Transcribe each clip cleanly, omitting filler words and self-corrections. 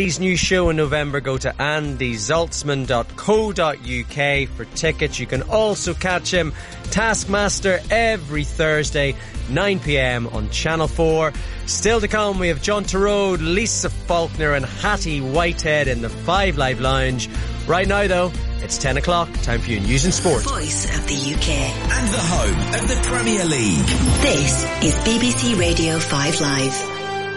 Andy's new show in November, go to andysaltzman.co.uk for tickets. You can also catch him, Taskmaster, every Thursday, 9 p.m. on Channel 4. Still to come, we have John Turode, Lisa Faulkner and Hattie Whitehead in the 5 Live Lounge. Right now, though, it's 10 o'clock. Time for your news and sport. Voice of the UK. And the home of the Premier League. This is BBC Radio 5 Live.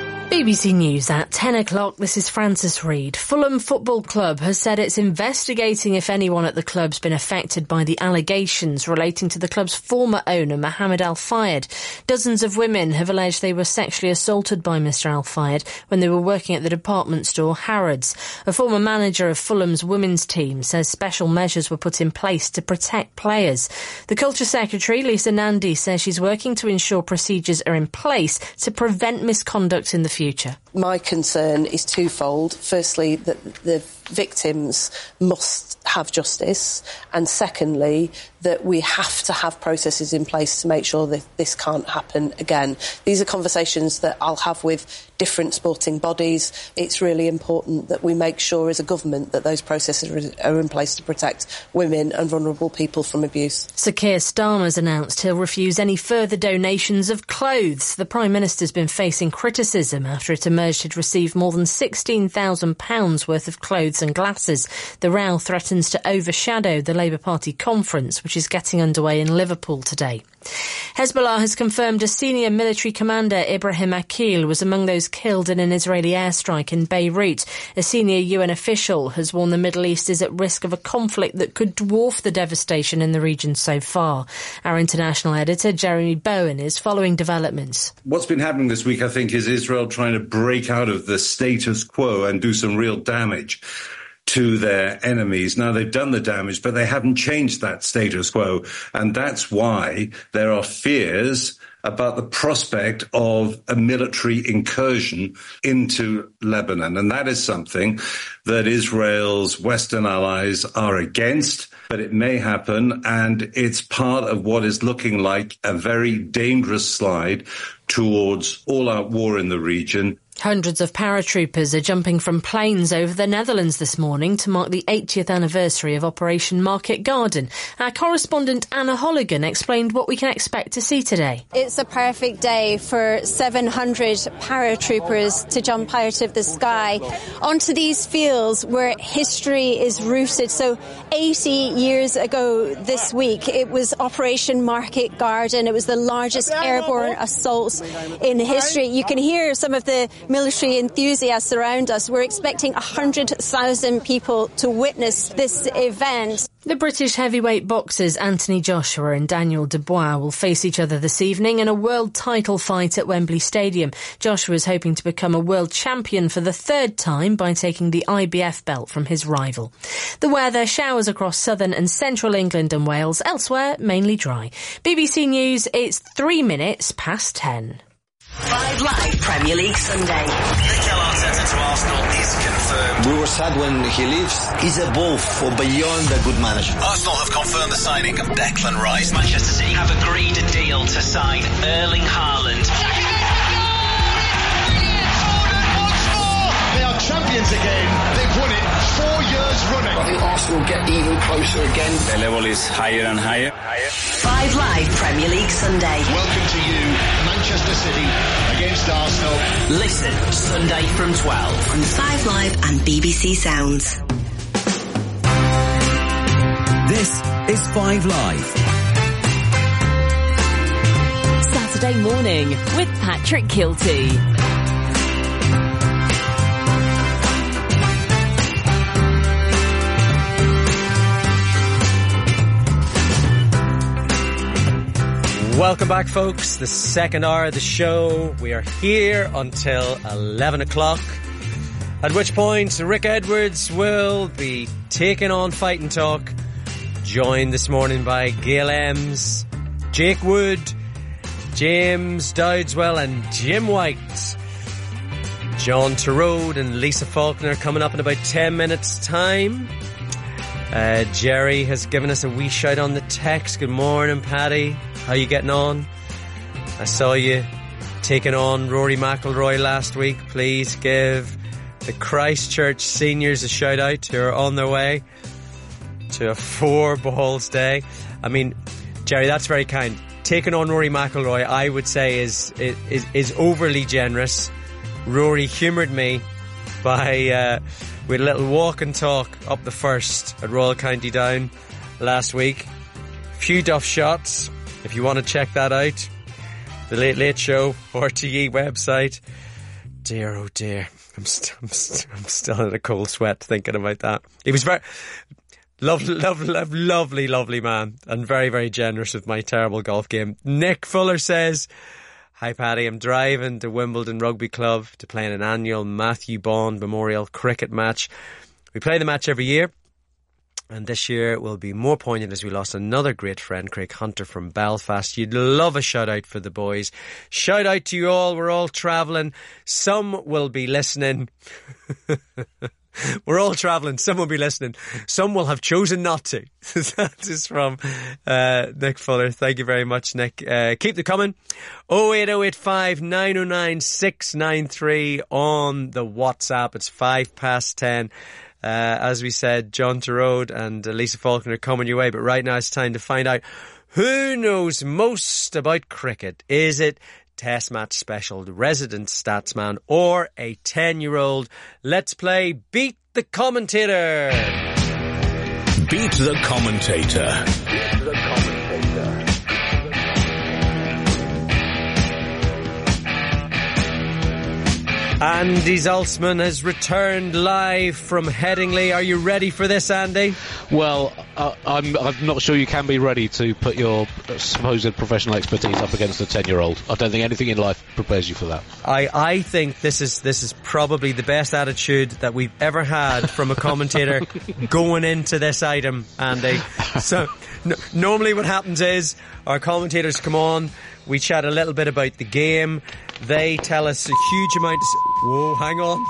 BBC News at 10 o'clock. This is Francis Reid. Fulham Football Club has said it's investigating if anyone at the club's been affected by the allegations relating to the club's former owner, Mohammed Al Fayed. Dozens of women have alleged they were sexually assaulted by Mr Al Fayed when they were working at the department store Harrods. A former manager of Fulham's women's team says special measures were put in place to protect players. The Culture Secretary, Lisa Nandy, says she's working to ensure procedures are in place to prevent misconduct in the future. My concern is twofold. Firstly, that the victims must have justice, and secondly, that we have to have processes in place to make sure that this can't happen again. These are conversations that I'll have with different sporting bodies. It's really important that we make sure as a government that those processes are in place to protect women and vulnerable people from abuse. Sir Keir Starmer's announced he'll refuse any further donations of clothes. The Prime Minister's been facing criticism after it emerged he'd received more than £16,000 worth of clothes and glasses. The row threatens to overshadow the Labour Party conference, which is getting underway in Liverpool today. Hezbollah has confirmed a senior military commander, Ibrahim Akil, was among those killed in an Israeli airstrike in Beirut. A senior UN official has warned the Middle East is at risk of a conflict that could dwarf the devastation in the region so far. Our international editor, Jeremy Bowen, is following developments. What's been happening this week, I think, is Israel trying to break out of the status quo and do some real damage to their enemies. Now, they've done the damage, but they haven't changed that status quo. And that's why there are fears about the prospect of a military incursion into Lebanon. And that is something that Israel's Western allies are against, but it may happen. And it's part of what is looking like a very dangerous slide towards all-out war in the region. Hundreds of paratroopers are jumping from planes over the Netherlands this morning to mark the 80th anniversary of Operation Market Garden. Our correspondent Anna Holligan explained what we can expect to see today. It's a perfect day for 700 paratroopers to jump out of the sky onto these fields where history is rooted. So 80 years ago this week, it was Operation Market Garden. It was the largest airborne assault in history. You can hear some of the military enthusiasts around us. We're expecting 100,000 people to witness this event. The British heavyweight boxers Anthony Joshua and Daniel Dubois will face each other this evening in a world title fight at Wembley Stadium. Joshua is hoping to become a world champion for the third time by taking the IBF belt from his rival. The weather, showers across southern and central England and Wales. Elsewhere, mainly dry. BBC News, it's 3 minutes past 10. 5 Live Premier League Sunday. Mikel Arteta to Arsenal is confirmed. We were sad when he leaves. He's above or beyond a good manager. Arsenal have confirmed the signing of Declan Rice. Manchester City have agreed a deal to sign Erling Haaland. They are champions again. They've won it 4 years running. I think Arsenal get even closer again. The level is higher and higher. 5 Live Premier League Sunday. Welcome to you, Manchester City against Arsenal. Listen Sunday from 12 on 5 Live and BBC Sounds. This is 5 Live. Saturday morning with Patrick Kilty. Welcome back, folks. The second hour of the show. We are here until 11 o'clock, at which point Rick Edwards will be taking on Fight and Talk, joined this morning by Gail Ems, Jake Wood, James Dowdeswell and Jim White. John Turode and Lisa Faulkner coming up in about 10 minutes' time. Jerry has given us a wee shout on the text. Good morning, Paddy. How you getting on? I saw you taking on Rory McIlroy last week. Please give the Christchurch seniors a shout out who are on their way to a 4 balls day. I mean, Jerry, that's very kind. Taking on Rory McIlroy, I would say, is overly generous. Rory humoured me by with a little walk and talk up the first at Royal County Down last week. Few duff shots, if you want to check that out. The Late Late Show, RTE website. Dear, oh dear. I'm still in a cold sweat thinking about that. He was very lovely man, and very, very generous with my terrible golf game. Nick Fuller says, "Hi Paddy, I'm driving to Wimbledon Rugby Club to play in an annual Matthew Bond Memorial Cricket match. We play the match every year, and this year will be more poignant as we lost another great friend, Craig Hunter from Belfast. You'd love a shout out for the boys. Shout out to you all. We're all travelling. Some will be listening." We're all travelling. Some will be listening. Some will have chosen not to. That is from Nick Fuller. Thank you very much, Nick. Keep them coming. 08085 909 693 on the WhatsApp. It's 10:05. As we said, John Turode and Lisa Faulkner are coming your way. But right now it's time to find out who knows most about cricket. Is it Test Match Special, the resident statsman, or a 10-year-old? Let's play Beat the Commentator. Beat the Commentator. Andy Zaltzman has returned live from Headingley. Are you ready for this, Andy? Well, I'm not sure you can be ready to put your supposed professional expertise up against a 10-year-old. I don't think anything in life prepares you for that. I think this is probably the best attitude that we've ever had from a commentator going into this item, Andy. So normally what happens is our commentators come on, we chat a little bit about the game, they tell us a huge amount of... Whoa, hang on.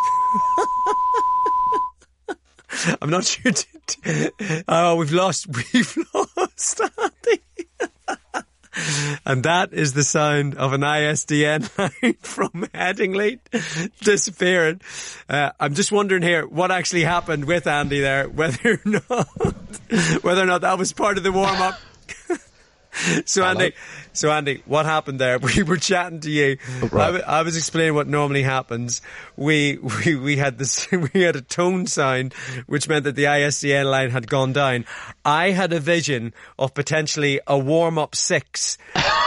I'm not sure. We've lost Andy. And that is the sound of an ISDN line from Headingley disappearing. I'm just wondering here what actually happened with Andy there, whether or not that was part of the warm up. So Andy, what happened there? We were chatting to you. Right. I was explaining what normally happens. We had this. We had a tone sound, which meant that the ISDN line had gone down. I had a vision of potentially a warm up 6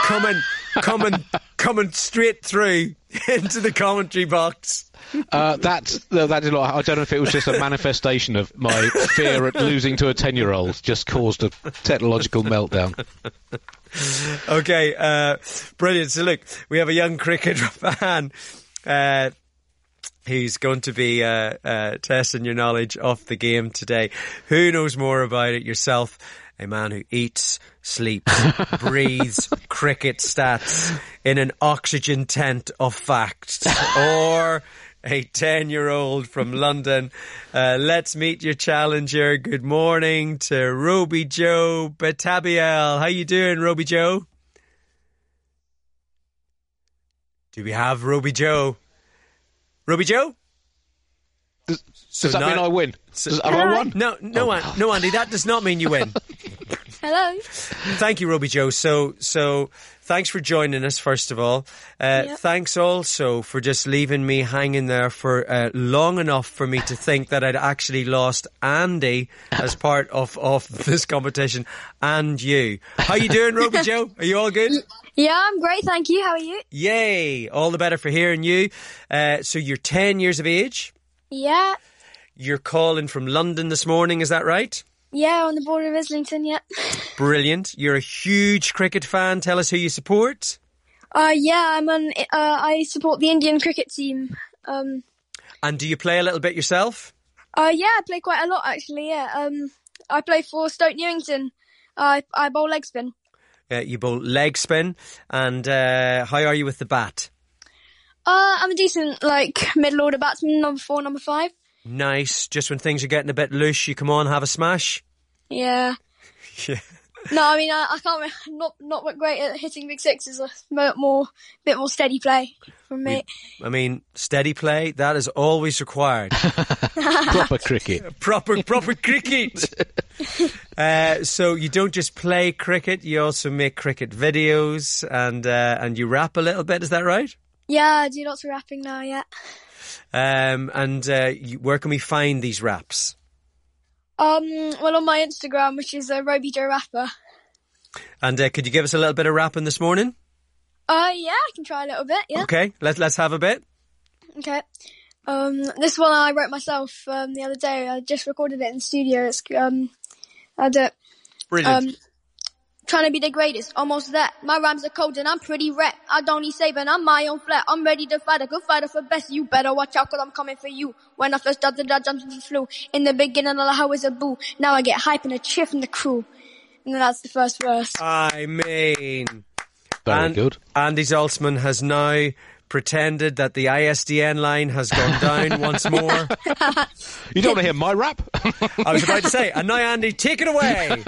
coming straight through into the commentary box. That did not. I don't know if it was just a manifestation of my fear at losing to a 10-year-old just caused a technological meltdown. Okay, brilliant. So look, we have a young cricket fan who's going to be testing your knowledge of the game today. Who knows more about it? Yourself, a man who eats, sleeps, breathes cricket stats in an oxygen tent of facts, or a 10-year-old from London. Let's meet your challenger. Good morning to Roby Joe Batabiel. How you doing, Roby Joe? Do we have Roby Joe? Roby Joe? Does that mean I win? Have I won? No, Andy, that does not mean you win. Hello. Thank you, Roby Joe. So thanks for joining us, first of all. Thanks also for just leaving me hanging there for long enough for me to think that I'd actually lost Andy as part of this competition and you. How you doing, Roby Joe? Are you all good? Yeah, I'm great, thank you. How are you? Yay! All the better for hearing you. So you're 10 years of age? Yeah. You're calling from London this morning, is that right? Yeah, on the border of Islington, yeah. Brilliant. You're a huge cricket fan. Tell us who you support. Yeah, I support the Indian cricket team. And do you play a little bit yourself? Yeah, I play quite a lot, actually, yeah. I play for Stoke Newington. I bowl leg spin. You bowl leg spin. And how are you with the bat? I'm a decent, middle order batsman, number 4, number 5. Nice. Just when things are getting a bit loose, you come on, have a smash? Yeah. Yeah. No, I mean I can't. Not great at hitting big sixes. A bit more steady play from me. I mean, steady play, that is always required. Proper cricket. Proper cricket. So you don't just play cricket, you also make cricket videos and you rap a little bit, is that right? Yeah, I do lots of rapping now, yeah. Where can we find these raps? Well, on my Instagram, which is Roby Joe Rapper. And could you give us a little bit of rapping this morning? Yeah, I can try a little bit, yeah. Okay, let's have a bit. Okay. This one I wrote myself the other day. I just recorded it in the studio. It's Brilliant. Trying to be the greatest, almost that. My rhymes are cold and I'm pretty rap. I don't need saving, I'm my own flat. I'm ready to fight, a good fighter for best. You better watch out, cause I'm coming for you. When I first started, I jumped and flew. In the beginning, all I was a boo. Now I get hype and a cheer from the crew. And then that's the first verse. I mean... Very good. Andy Zaltzman has now pretended that the ISDN line has gone down once more. You don't want to hear my rap? I was about to say, and now Andy, take it away!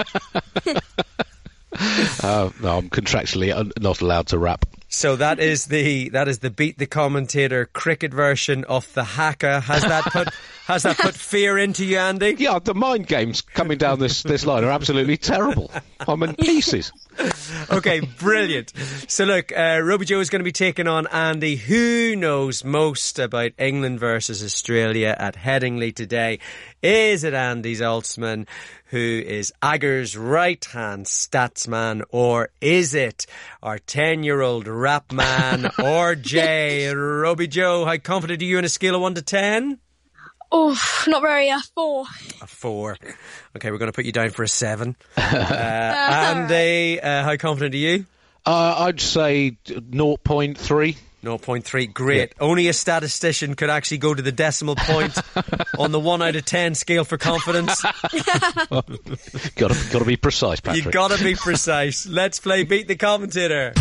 No, I'm contractually not allowed to rap. So that is the Beat the Commentator cricket version of the Haka. Has that put fear into you, Andy? Yeah, the mind games coming down this line are absolutely terrible. I'm in pieces. Okay, brilliant. So look, Roby Joe is going to be taking on Andy. Who knows most about England versus Australia at Headingley today? Is it Andy Zaltzman, who is Ager's right-hand statsman, or is it our 10-year-old rap man, or Jay? Roby Joe, how confident are you on a scale of 1 to 10? Oh, not very, 4. A 4. Okay, we're going to put you down for a 7. Andy, how confident are you? I'd say 0.3. 0.3, great. Yeah. Only a statistician could actually go to the decimal point on the 1 out of 10 scale for confidence. Gotta be precise, Patrick. You gotta be precise. Let's play Beat the Commentator.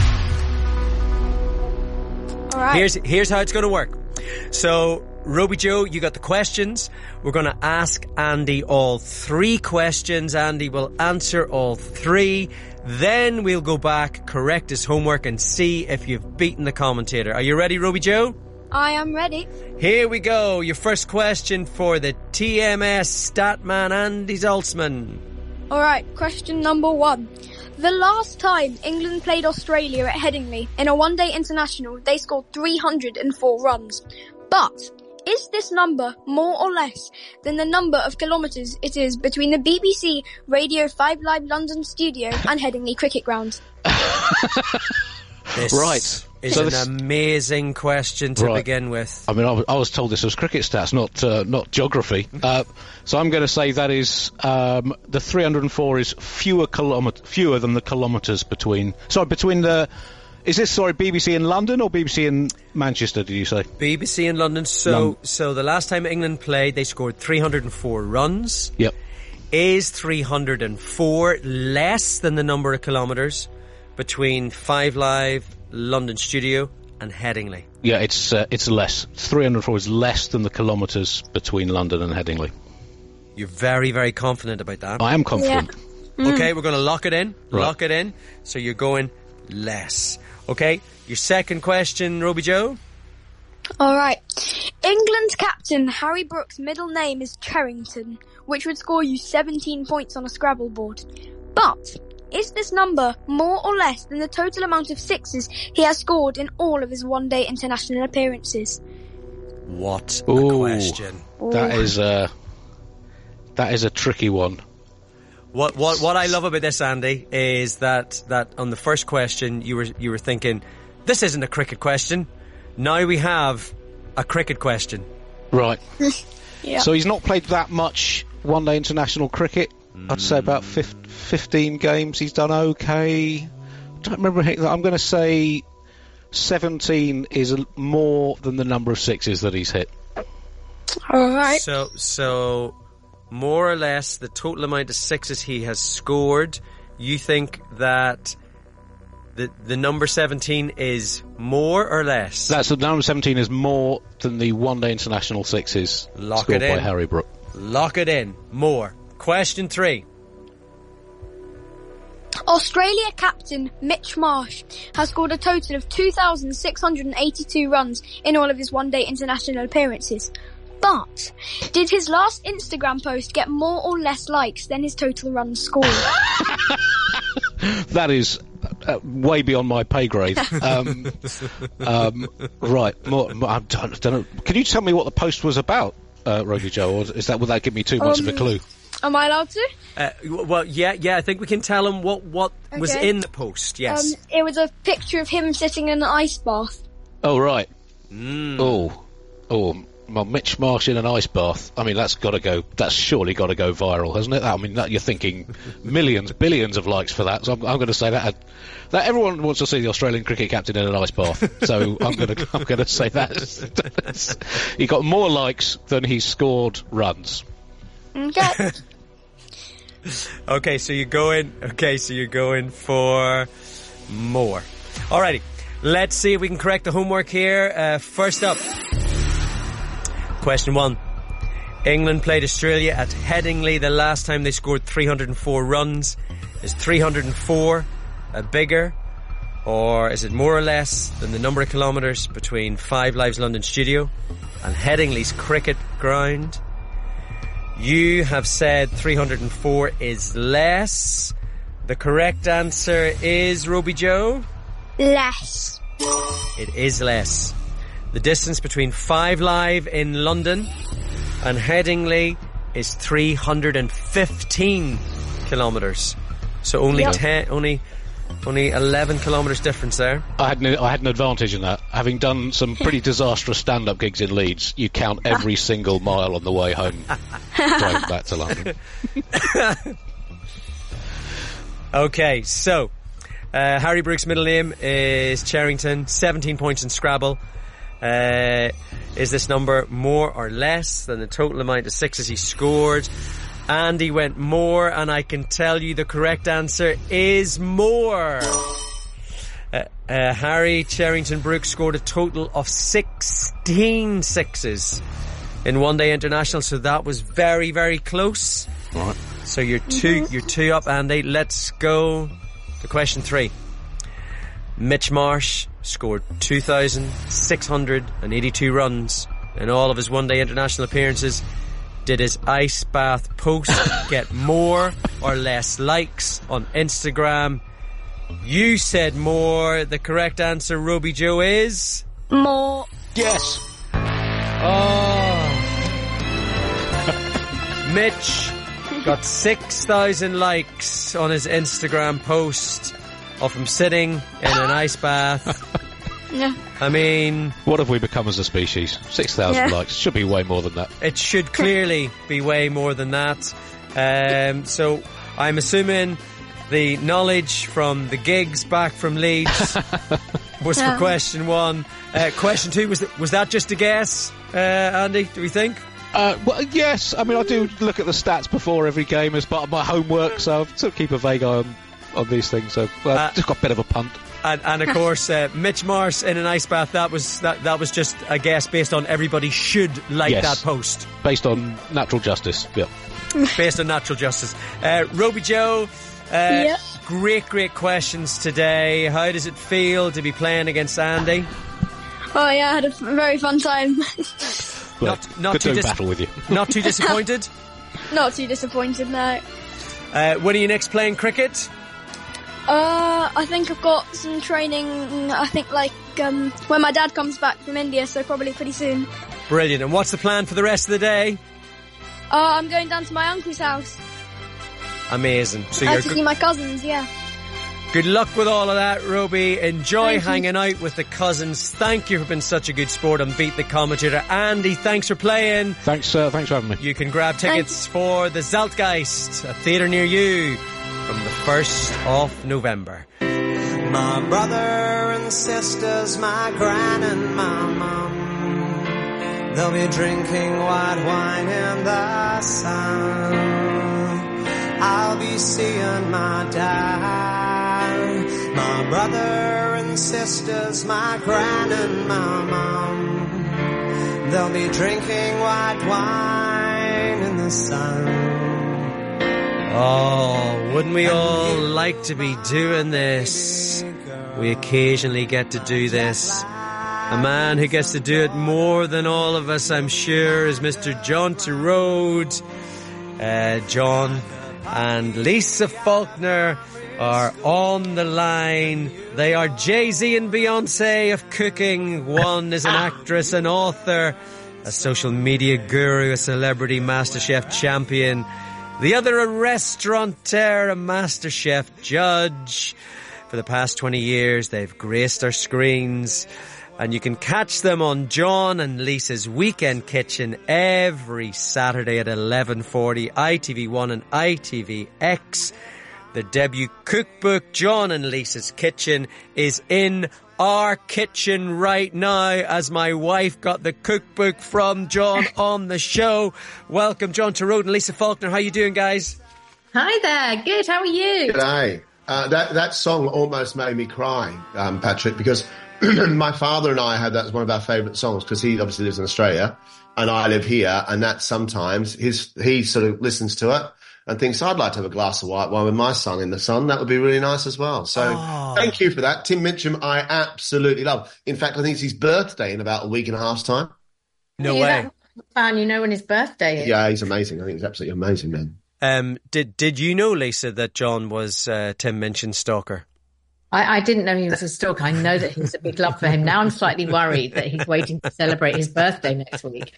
All right. Here's how it's going to work. So, Roby Joe, you got the questions. We're going to ask Andy all 3 questions. Andy will answer all 3. Then we'll go back, correct his homework, and see if you've beaten the commentator. Are you ready, Roby Joe? I am ready. Here we go. Your first question for the TMS Statman Andy Zaltzman. All right, question number 1. The last time England played Australia at Headingley in a one-day international, they scored 304 runs. But is this number more or less than the number of kilometres it is between the BBC Radio 5 Live London studio and Headingley Cricket Ground? This is an amazing question to begin with. I mean, I was told this was cricket stats, not geography. So I'm going to say that is the 304 is fewer than the kilometres between. Sorry, between the. Is this, BBC in London or BBC in Manchester, did you say? BBC in London. So the last time England played, they scored 304 runs. Yep. Is 304 less than the number of kilometres between 5 Live, London Studio and Headingley? Yeah, it's less. 304 is less than the kilometres between London and Headingley. You're very, very confident about that. I am confident. Yeah. Okay, we're going to lock it in. Right. Lock it in. So you're going less. Okay, your second question, Roby Joe. All right. England's captain Harry Brooks' middle name is Cherrington, which would score you 17 points on a Scrabble board. But is this number more or less than the total amount of sixes he has scored in all of his one-day international appearances? What a question. That is a tricky one. What I love about this, Andy, is that on the first question you were thinking, this isn't a cricket question. Now we have a cricket question. Right. Yeah. So he's not played that much one-day international cricket. I'd say about 15 games. He's done okay. I don't remember. I'm going to say 17 is more than the number of sixes that he's hit. All right. So more or less the total amount of sixes he has scored. You think that the number 17 is more or less? That's the number 17 is more than the one-day international sixes scored by Harry Brook. Lock it in. More. Question 3. Australia captain Mitch Marsh has scored a total of 2,682 runs in all of his one-day international appearances. But did his last Instagram post get more or less likes than his total runs scored? That is way beyond my pay grade. Right. I don't know. Can you tell me what the post was about, Roby Joe? Or would that give me too much of a clue? Am I allowed to? Well, yeah, I think we can tell him what was in the post, yes. It was a picture of him sitting in an ice bath. Oh, right. Oh, well, Mitch Marsh in an ice bath. I mean, that's surely got to go viral, hasn't it? I mean, you're thinking millions, billions of likes for that, so I'm going to say that everyone wants to see the Australian cricket captain in an ice bath, so I'm going to say that. He got more likes than he scored runs. Okay. Okay, so you're going for more. Alrighty, let's see if we can correct the homework here. First up, question 1. England played Australia at Headingley the last time they scored 304 runs. Is 304 bigger, or is it more or less than the number of kilometres between Five Live's London studio and Headingley's cricket ground? You have said 304 is less. The correct answer is, Roby Joe? Less. It is less. The distance between Five Live in London and Headingley is 315 kilometres. So only 11 kilometres difference there. I had an advantage in that. Having done some pretty disastrous stand-up gigs in Leeds, you count every single mile on the way home, driving back to London. Okay, so Harry Brook's middle name is Cherrington. 17 points in Scrabble. Is this number more or less than the total amount of sixes he scored? Andy went more, and I can tell you the correct answer is more. Harry Cherrington Brooks scored a total of 16 sixes in one-day international, so that was very, very close. Right. So you're two up, Andy. Let's go to question 3. Mitch Marsh scored 2,682 runs in all of his one-day international appearances. Did his ice bath post get more or less likes on Instagram? You said more. The correct answer, Roby Joe, is... more. Yes. Oh. Mitch got 6,000 likes on his Instagram post of him sitting in an ice bath. Yeah. I mean... what have we become as a species? 6,000 likes. Should be way more than that. It should clearly be way more than that. So I'm assuming the knowledge from the gigs back from Leeds was for question 1. Question 2, was that just a guess, Andy, do we think? Well, yes. I mean, I do look at the stats before every game as part of my homework, so I sort of keep a vague eye on these things. So just got a bit of a punt. And of course, Mitch Marsh in an ice bath, that was just a guess based on everybody should like that post. Based on natural justice, yeah. Based on natural justice. Roby Joe, great questions today. How does it feel to be playing against Andy? Oh yeah, I had a very fun time. Well, not good to battle with you. Not too disappointed? Not too disappointed, no. When are you next playing cricket? I think I've got some training, I think when my dad comes back from India, so probably pretty soon. Brilliant. And what's the plan for the rest of the day? I'm going down to my uncle's house. Amazing. So to see my cousins, yeah. Good luck with all of that, Roby. Enjoy hanging out with the cousins. Thank you for being such a good sport on Beat the Commentator. Andy, thanks for playing. Thanks for having me. You can grab tickets for the Zeitgeist, a theatre near you, from the 1st of November. My brother and sisters, my gran and my mum, they'll be drinking white wine in the sun. I'll be seeing my dad. My brother and sisters, my gran and my mum, they'll be drinking white wine in the sun. Oh, wouldn't we all like to be doing this? We occasionally get to do this. A man who gets to do it more than all of us, I'm sure, is Mr. John Torode. John and Lisa Faulkner are on the line. They are Jay-Z and Beyonce of cooking. One is an actress, an author, a social media guru, a celebrity MasterChef champion. The other a restaurateur, a MasterChef judge. For the past 20 years, they've graced our screens. And you can catch them on John and Lisa's Weekend Kitchen every Saturday at 11:40, ITV1 and ITVX. The debut cookbook, John and Lisa's Kitchen, is in our kitchen right now as my wife got the cookbook from John on the show. Welcome, John Torode and Lisa Faulkner. How you doing, guys? Hi there. Good. How are you? G'day. That song almost made me cry, Patrick, because my father and I had that as one of our favourite songs because he obviously lives in Australia and I live here, and that sometimes he sort of listens to it and thinks, I'd like to have a glass of white wine with my son in the sun. That would be really nice as well. So Thank you for that. Tim Minchin, I absolutely love. In fact, I think it's his birthday in about a week and a half's time. No way. Fan, you know when his birthday is. Yeah, he's amazing. I think he's absolutely amazing, man. Did you know, Lisa, that John was Tim Minchin's stalker? I didn't know he was a stalker. I know that he's a big love for him. Now I'm slightly worried that he's waiting to celebrate his birthday next week.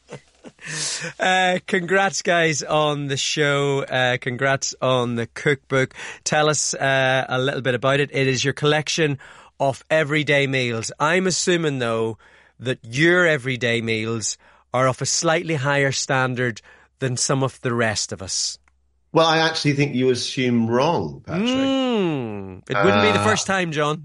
Congrats, guys, on the show. Congrats on the cookbook. Tell us a little bit about it. It is your collection of everyday meals. I'm assuming, though, that your everyday meals are of a slightly higher standard than some of the rest of us. Well, I actually think you assume wrong, Patrick. It wouldn't be the first time, John.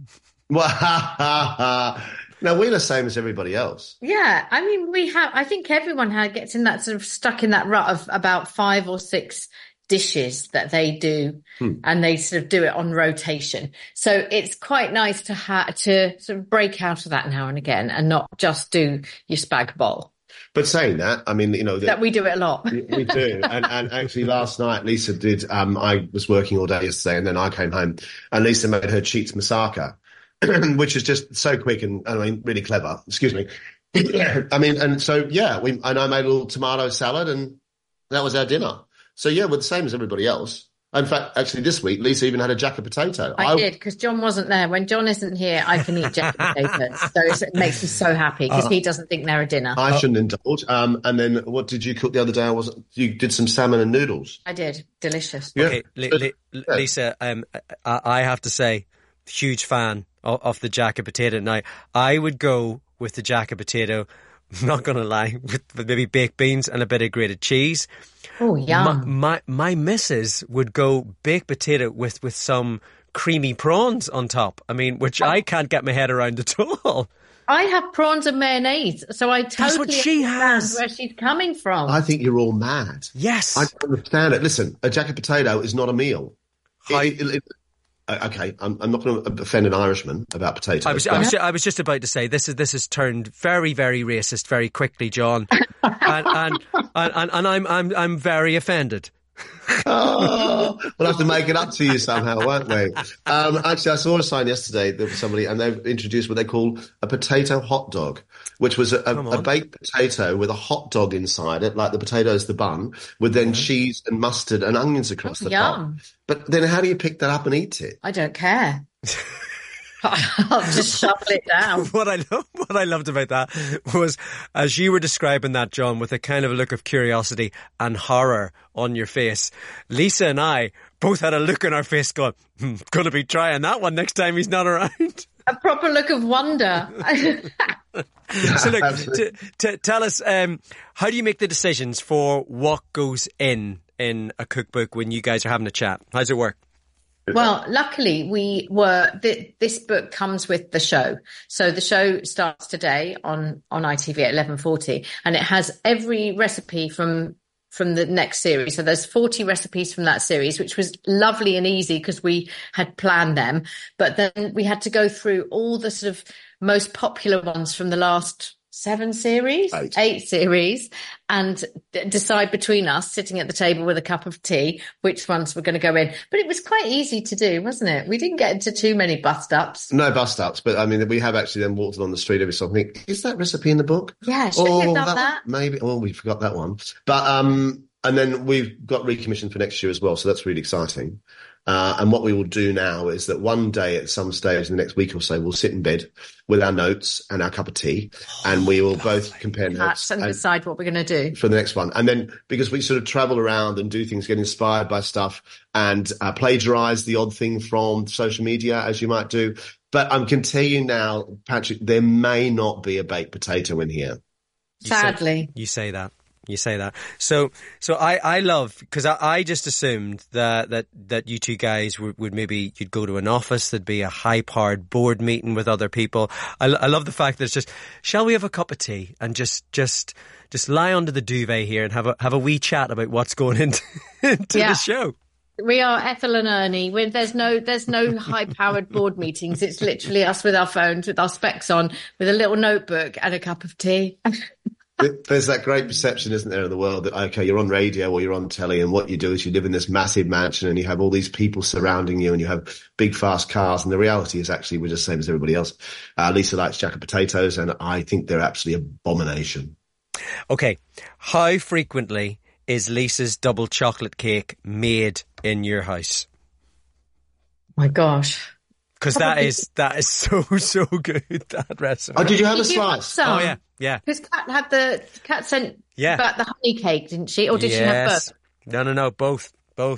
Well, no, we're the same as everybody else. Yeah, I mean, I think everyone gets in that sort of stuck in that rut of about 5 or 6 dishes that they do, and they sort of do it on rotation. So it's quite nice to sort of break out of that now and again and not just do your spag bol. But saying that, I mean, you know... that we do it a lot. We do. And actually last night, Lisa did... I was working all day yesterday and then I came home and Lisa made her cheats moussaka, which is just so quick and, I mean, really clever. Excuse me. I mean, and so, yeah, and I made a little tomato salad and that was our dinner. So, yeah, we're the same as everybody else. In fact, actually, this week, Lisa even had a jacket potato. I did, because John wasn't there. When John isn't here, I can eat jacket potatoes. So it makes me so happy, because he doesn't think they're a dinner. I shouldn't indulge. And then what did you cook the other day? You did some salmon and noodles. I did. Delicious. Yeah. Okay, Lisa, I have to say, huge fan of the jacket potato. Now, I would go with the jacket potato, I'm not going to lie, with maybe baked beans and a bit of grated cheese. Oh, yum. My missus would go baked potato with some creamy prawns on top. I mean, which I can't get my head around at all. I have prawns and mayonnaise, so I totally what she understand where she's coming from. I think you're all mad. Yes. I don't understand it. Listen, a jacket potato is not a meal. Okay, I'm not going to offend an Irishman about potatoes. I was just about to say this has turned very, very racist very quickly, John, and I'm very offended. Oh, we'll have to make it up to you somehow, won't we? Actually, I saw a sign yesterday that somebody, and they've introduced what they call a potato hot dog, which was a baked potato with a hot dog inside it, like the potato's the bun, with then cheese and mustard and onions across the top. But then how do you pick that up and eat it? I don't care. I'll just shovel it down. What I loved about that was, as you were describing that, John, with a kind of a look of curiosity and horror on your face, Lisa and I both had a look on our face going, gonna be trying that one next time he's not around. A proper look of wonder. So look, tell us, how do you make the decisions for what goes in a cookbook when you guys are having a chat? How does it work? Well, luckily this book comes with the show. So the show starts today on ITV at 11:40, and it has every recipe from the next series. So there's 40 recipes from that series, which was lovely and easy because we had planned them. But then we had to go through all the sort of most popular ones from the last 7 series, 8 series, and decide between us, sitting at the table with a cup of tea, which ones were going to go in. But it was quite easy to do, wasn't it? We didn't get into too many bust-ups. No bust-ups, but I mean, we have actually then walked along the street every so often. Think, is that recipe in the book? Yeah, should we have done that? Maybe. Oh, we forgot that one. But and then we've got recommissioned for next year as well, so that's really exciting. And what we will do now is that one day at some stage in the next week or so, we'll sit in bed with our notes and our cup of tea, and we will both compare notes and decide what we're going to do for the next one. And then, because we sort of travel around and do things, get inspired by stuff, and plagiarize the odd thing from social media, as you might do. But I can tell you now, Patrick, there may not be a baked potato in here. Sadly. You say that. So I love, because I just assumed that you two guys would maybe, you'd go to an office, there'd be a high-powered board meeting with other people. I love the fact that it's just, shall we have a cup of tea and just lie under the duvet here and have a wee chat about what's going into the show. We are Ethel and Ernie. There's no high-powered board meetings. It's literally us with our phones, with our specs on, with a little notebook and a cup of tea. There's that great perception, isn't there, in the world that, okay, you're on radio or you're on telly, and what you do is you live in this massive mansion and you have all these people surrounding you and you have big, fast cars. And the reality is actually we're just the same as everybody else. Lisa likes jacket potatoes, and I think they're absolutely abomination. Okay. How frequently is Lisa's double chocolate cake made in your house? My gosh. Because that is so good, that recipe. Oh, did you have a slice? Oh, yeah. Because Kat sent back the honey cake, didn't she? Or did she have both? No, both.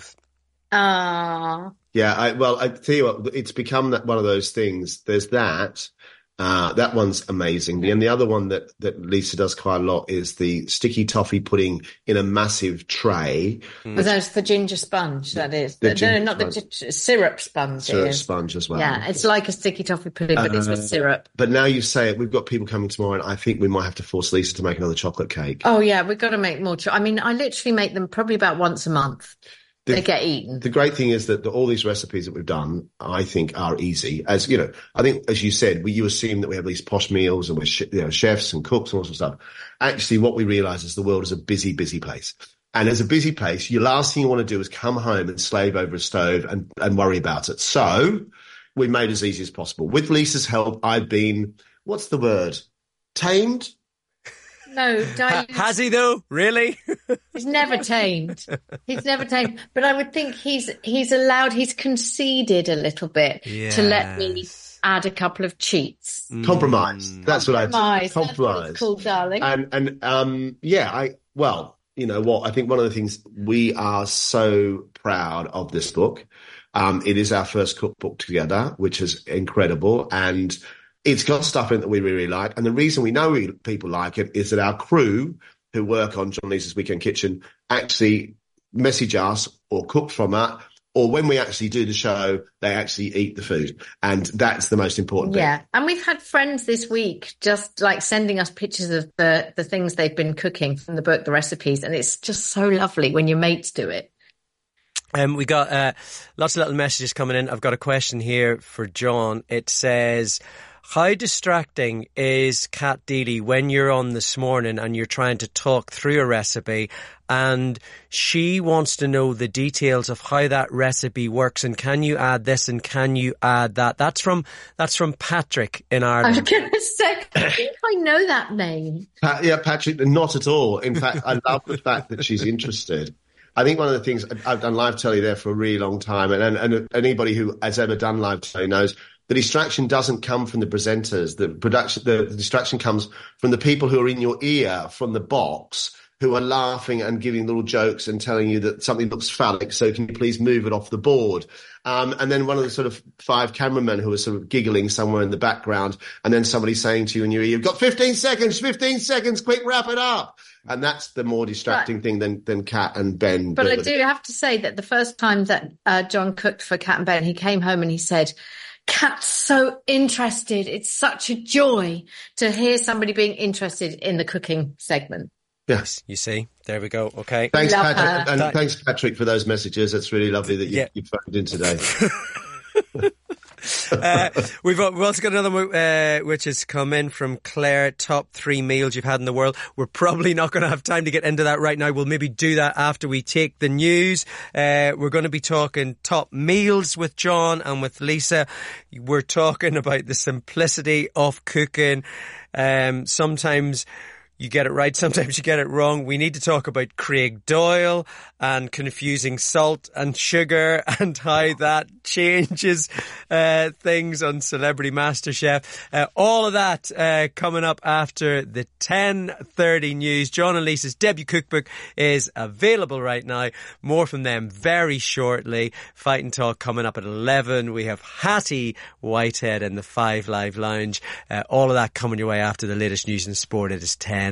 Ah. Yeah, I tell you what, it's become one of those things. There's that. That one's amazing. And the other one that Lisa does quite a lot is the sticky toffee pudding in a massive tray. But that's the ginger sponge, that is. The syrup sponge. Syrup sponge as well. Yeah, it's like a sticky toffee pudding, but it's with syrup. But now you say it, we've got people coming tomorrow, and I think we might have to force Lisa to make another chocolate cake. Oh, yeah, we've got to make more. I mean, I literally make them probably about once a month. They get eaten. The great thing is that all these recipes that we've done, I think, are easy. As you know, I think, as you said, you assume that we have these posh meals and we're chefs and cooks and all sorts of stuff. Actually, what we realise is the world is a busy, busy place. And as a busy place, your last thing you want to do is come home and slave over a stove and worry about it. So we made it as easy as possible. With Lisa's help, I've been, what's the word? Tamed? No, has he though? Really? He's never tamed. But I would think he's conceded a little bit to let me add a couple of cheats. Compromise. That's what I'd say. Compromise. That's what it's called, darling. You know what? I think one of the things, we are so proud of this book. It is our first cookbook together, which is incredible. And it's got stuff in it that we really like. And the reason we know people like it is that our crew who work on John Lisa's Weekend Kitchen actually message us or cook from it, or when we actually do the show, they actually eat the food. And that's the most important thing. Yeah. And we've had friends this week just like sending us pictures of the things they've been cooking from the book, the recipes. And it's just so lovely when your mates do it. We got lots of little messages coming in. I've got a question here for John. It says, how distracting is Kat Deely when you're on this morning and you're trying to talk through a recipe, and she wants to know the details of how that recipe works, and can you add this and can you add that? That's from Patrick in Ireland. I was going to say, I think I know that name. Patrick, not at all. In fact, I love the fact that she's interested. I think one of the things, I've done live telly there for a really long time, and anybody who has ever done live telly knows the distraction doesn't come from the presenters. The distraction comes from the people who are in your ear from the box, who are laughing and giving little jokes and telling you that something looks phallic, so can you please move it off the board? And then one of the sort of 5 cameramen who are sort of giggling somewhere in the background, and then somebody saying to you in your ear, you've got 15 seconds, quick, wrap it up. And that's the more distracting thing than Kat and Ben. But I do have to say that the first time that John cooked for Kat and Ben, he came home and he said, Kat's so interested. It's such a joy to hear somebody being interested in the cooking segment. Yes. You see, there we go. Okay. Thanks, Patrick. And thanks, Patrick, for those messages. It's really lovely that you phoned in today. We've also got another one, which has come in from Claire. Top 3 meals you've had in the world. We're probably not going to have time to get into that right now. We'll maybe do that after we take the news. We're going to be talking top meals with John and with Lisa. We're talking about the simplicity of cooking. Sometimes you get it right, sometimes you get it wrong. We need to talk about Craig Doyle and confusing salt and sugar and how that changes things on Celebrity MasterChef. All of that coming up after the 10:30 news. John and Lisa's debut cookbook is available right now. More from them very shortly. Fight and Talk coming up at 11. We have Hattie Whitehead in the 5 Live Lounge. All of that coming your way after the latest news and sport. It is 10:30.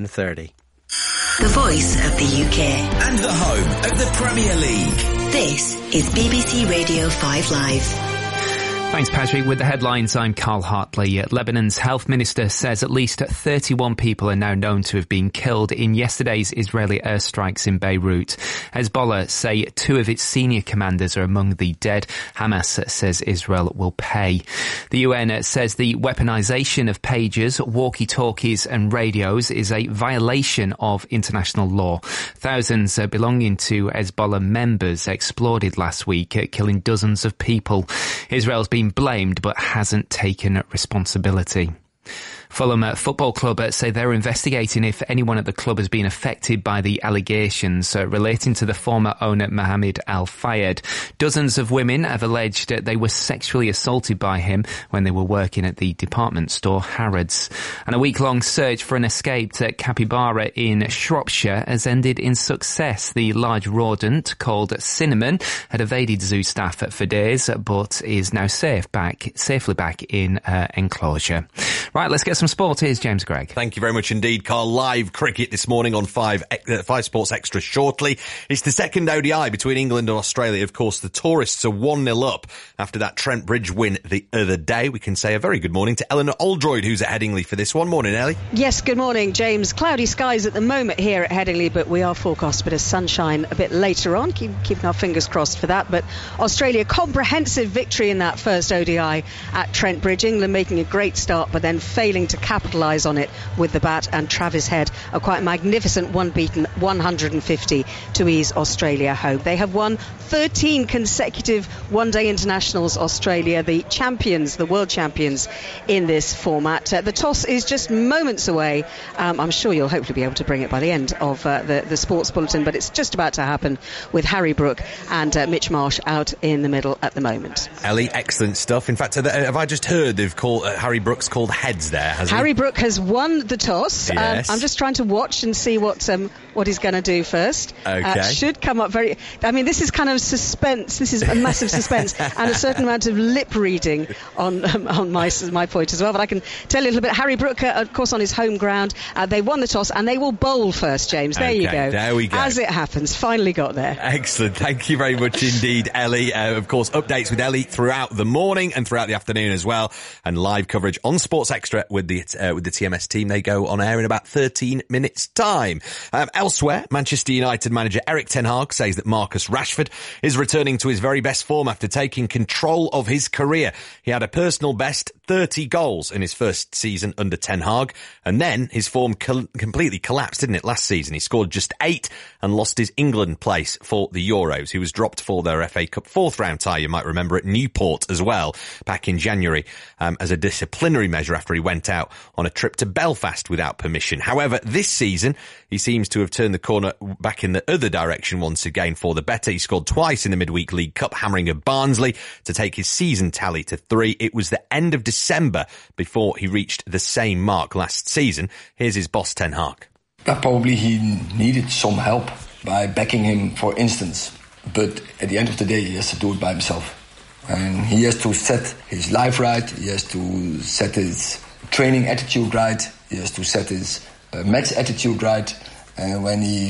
The voice of the UK. And the home of the Premier League. This is BBC Radio 5 Live. Thanks, Patrick. With the headlines, I'm Carl Hartley. Lebanon's health minister says at least 31 people are now known to have been killed in yesterday's Israeli airstrikes in Beirut. Hezbollah say 2 of its senior commanders are among the dead. Hamas says Israel will pay. The UN says the weaponization of pagers, walkie-talkies and radios is a violation of international law. Thousands belonging to Hezbollah members exploded last week, killing dozens of people. Israel's been blamed but hasn't taken responsibility. Fulham Football Club say they're investigating if anyone at the club has been affected by the allegations relating to the former owner Mohammed Al Fayed. Dozens of women have alleged they were sexually assaulted by him when they were working at the department store Harrods. And a week-long search for an escaped capybara in Shropshire has ended in success. The large rodent called Cinnamon had evaded zoo staff for days but is now safely back in enclosure. Right, let's get some sport. Here's James Gregg. Thank you very much indeed, Carl. Live cricket this morning on 5 Sports Extra shortly. It's the second ODI between England and Australia. Of course, the tourists are 1-0 up after that Trent Bridge win the other day. We can say a very good morning to Eleanor Oldroyd, who's at Headingley for this one. Morning, Ellie. Yes, good morning, James. Cloudy skies at the moment here at Headingley, but we are forecast a bit of sunshine a bit later on. Keeping our fingers crossed for that. But Australia, comprehensive victory in that first ODI at Trent Bridge. England making a great start, but then failing to capitalise on it with the bat, and Travis Head a quite magnificent one-beaten 150 to ease Australia home. They have won 13 consecutive one-day internationals, Australia, the champions, the world champions in this format. The toss is just moments away. I'm sure you'll hopefully be able to bring it by the end of the sports bulletin, but it's just about to happen with Harry Brook and Mitch Marsh out in the middle at the moment. Ellie, excellent stuff. In fact, have I just heard they've called Harry Brook's called heads there, hasn't Harry Brook has won the toss. Yes. I'm just trying to watch and see what he's going to do first. Okay. Should come up very... I mean, this is kind of suspense. This is a massive suspense and a certain amount of lip reading on my point as well. But I can tell you a little bit. Harry Brook, of course, on his home ground. They won the toss and they will bowl first, James. There you go. There we go. As it happens, finally got there. Excellent. Thank you very much indeed, Ellie. Of course, updates with Ellie throughout the morning and throughout the afternoon as well. And live coverage on Sports Extra with the TMS team. They go on air in about 13 minutes' time. Elsewhere, Manchester United manager Erik ten Hag says that Marcus Rashford is returning to his very best form after taking control of his career. He had a personal best 30 goals in his first season under Ten Hag, and then his form completely collapsed, didn't it, last season? He scored just 8 and lost his England place for the Euros. He was dropped for their FA Cup 4th round tie, you might remember, at Newport as well, back in January, as a disciplinary measure after he went out on a trip to Belfast without permission. However, this season, he seems to have turned the corner back in the other direction once again for the better. He scored twice in the Midweek League Cup, hammering at Barnsley to take his season tally to 3. It was the end of December before he reached the same mark last season. Here's his boss, Ten Hag. Probably he needed some help by backing him, for instance. But at the end of the day, he has to do it by himself. And he has to set his life right. He has to set his training attitude right. He has to set his match attitude right. And when he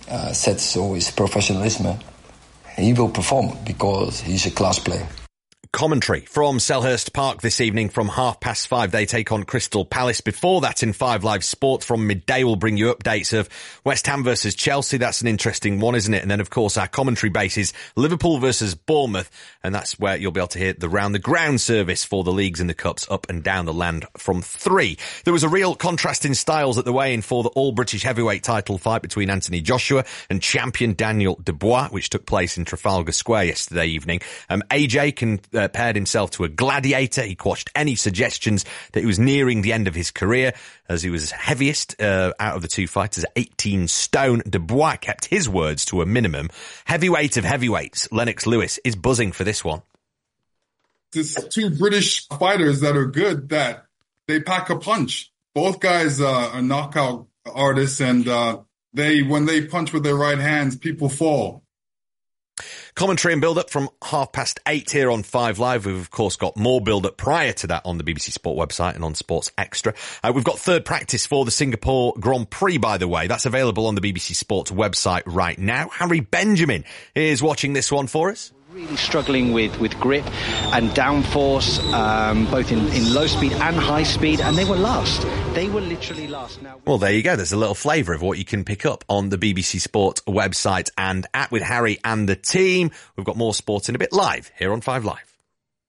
sets his professionalism, he will perform because he's a class player. commentary from Selhurst Park this evening from 5:30. They take on Crystal Palace. Before that, in 5 Live Sport from midday, we'll bring you updates of West Ham versus Chelsea. That's an interesting one, isn't it? And then, of course, our commentary base is Liverpool versus Bournemouth. And that's where you'll be able to hear the Round the Ground service for the leagues and the cups up and down the land from 3. There was a real contrast in styles at the weigh-in for the all-British heavyweight title fight between Anthony Joshua and champion Daniel Dubois, which took place in Trafalgar Square yesterday evening. AJ compared himself to a gladiator. He quashed any suggestions that he was nearing the end of his career, as he was heaviest out of the two fighters at 18 stone. Dubois kept his words to a minimum. Heavyweight of heavyweights, Lennox Lewis, is buzzing for this one. There's 2 British fighters that are good, that they pack a punch. Both guys are knockout artists, and when they punch with their right hands, people fall. Commentary and build-up from 8:30 here on 5 Live. We've, of course, got more build-up prior to that on the BBC Sport website and on Sports Extra. We've got third practice for the Singapore Grand Prix, by the way. That's available on the BBC Sports website right now. Harry Benjamin is watching this one for us. Really struggling with grip and downforce, both in low speed and high speed, and they were last. They were literally last. Now, well, there you go. There's a little flavour of what you can pick up on the BBC Sport website and app with Harry and the team. We've got more sports in a bit live here on 5 Live.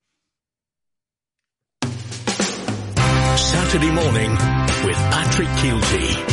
Saturday morning with Patrick Kielty.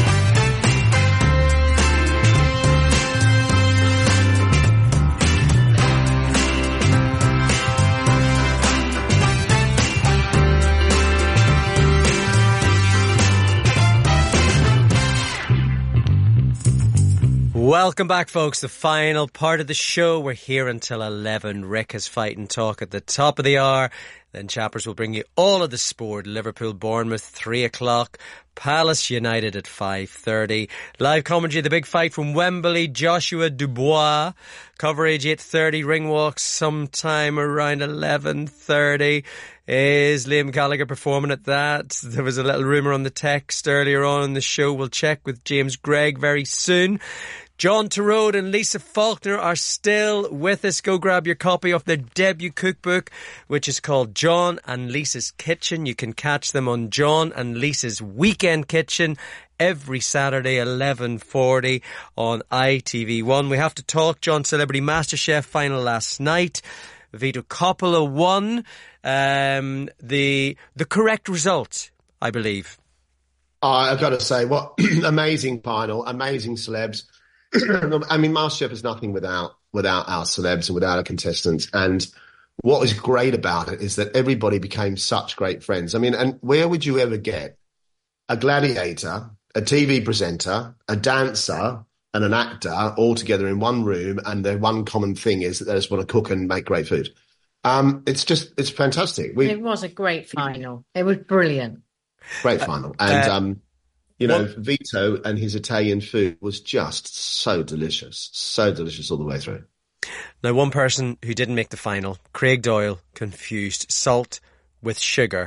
Welcome back, folks. The final part of the show. We're here until 11. Rick has Fight and Talk at the top of the hour. Then Chappers will bring you all of the sport. Liverpool, Bournemouth, 3 o'clock. Palace United at 5:30. Live commentary of the big fight from Wembley. Joshua Dubois. Coverage 8:30. Ring walk sometime around 11:30. Is Liam Gallagher performing at that? There was a little rumour on the text earlier on in the show. We'll check with James Gregg very soon. John Turode and Lisa Faulkner are still with us. Go grab your copy of their debut cookbook, which is called John and Lisa's Kitchen. You can catch them on John and Lisa's Weekend Kitchen every Saturday, 11:40 on ITV1. We have to talk John Celebrity MasterChef final last night. Vito Coppola won the correct result, I believe. I've got to say, what amazing final, amazing celebs. I mean, MasterChef is nothing without our celebs and without our contestants. And what was great about it is that everybody became such great friends. I mean, and where would you ever get a gladiator, a TV presenter, a dancer, and an actor all together in one room, and their one common thing is that they just want to cook and make great food? It's fantastic. It was a great final. It was brilliant. Great final. And, Vito and his Italian food was just so delicious all the way through. Now, one person who didn't make the final, Craig Doyle, confused salt with sugar.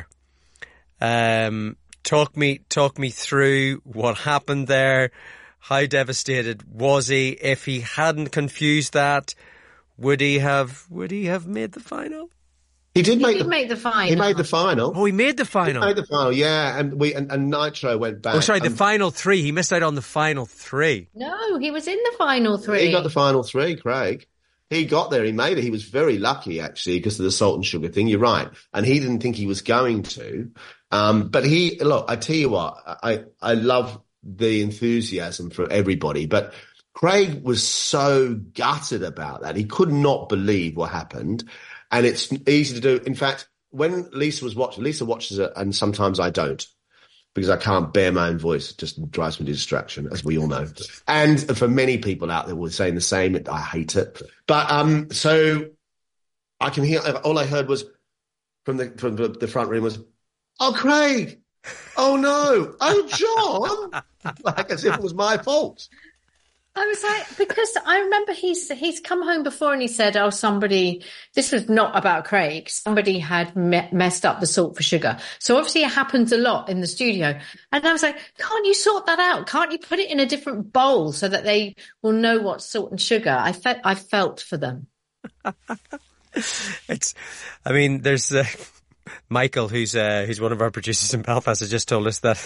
Talk me through what happened there. How devastated was he? If he hadn't confused that, would he have made the final? He did make the final. He made the final. Oh, he made the final. He made the final, yeah. And Nitro went back. Oh, sorry, the final 3. He missed out on the final 3. No, he was in the final 3. He got the final 3, Craig. He got there. He made it. He was very lucky, actually, because of the salt and sugar thing. You're right. And he didn't think he was going to. But I tell you what, I love the enthusiasm for everybody. But Craig was so gutted about that. He could not believe what happened. And it's easy to do. In fact, when Lisa watches it, and sometimes I don't, because I can't bear my own voice. It just drives me to distraction, as we all know. And for many people out there were saying the same. I hate it. But so I can hear. All I heard was from the front room was, "Oh, Craig! Oh no! Oh, John!" Like as if it was my fault. I was like, because I remember he's come home before and he said, "Oh, this was not about Craig. Somebody had messed up the salt for sugar." So obviously it happens a lot in the studio. And I was like, can't you sort that out? Can't you put it in a different bowl so that they will know what's salt and sugar? I felt for them. There's Michael, who's one of our producers in Belfast, has just told us that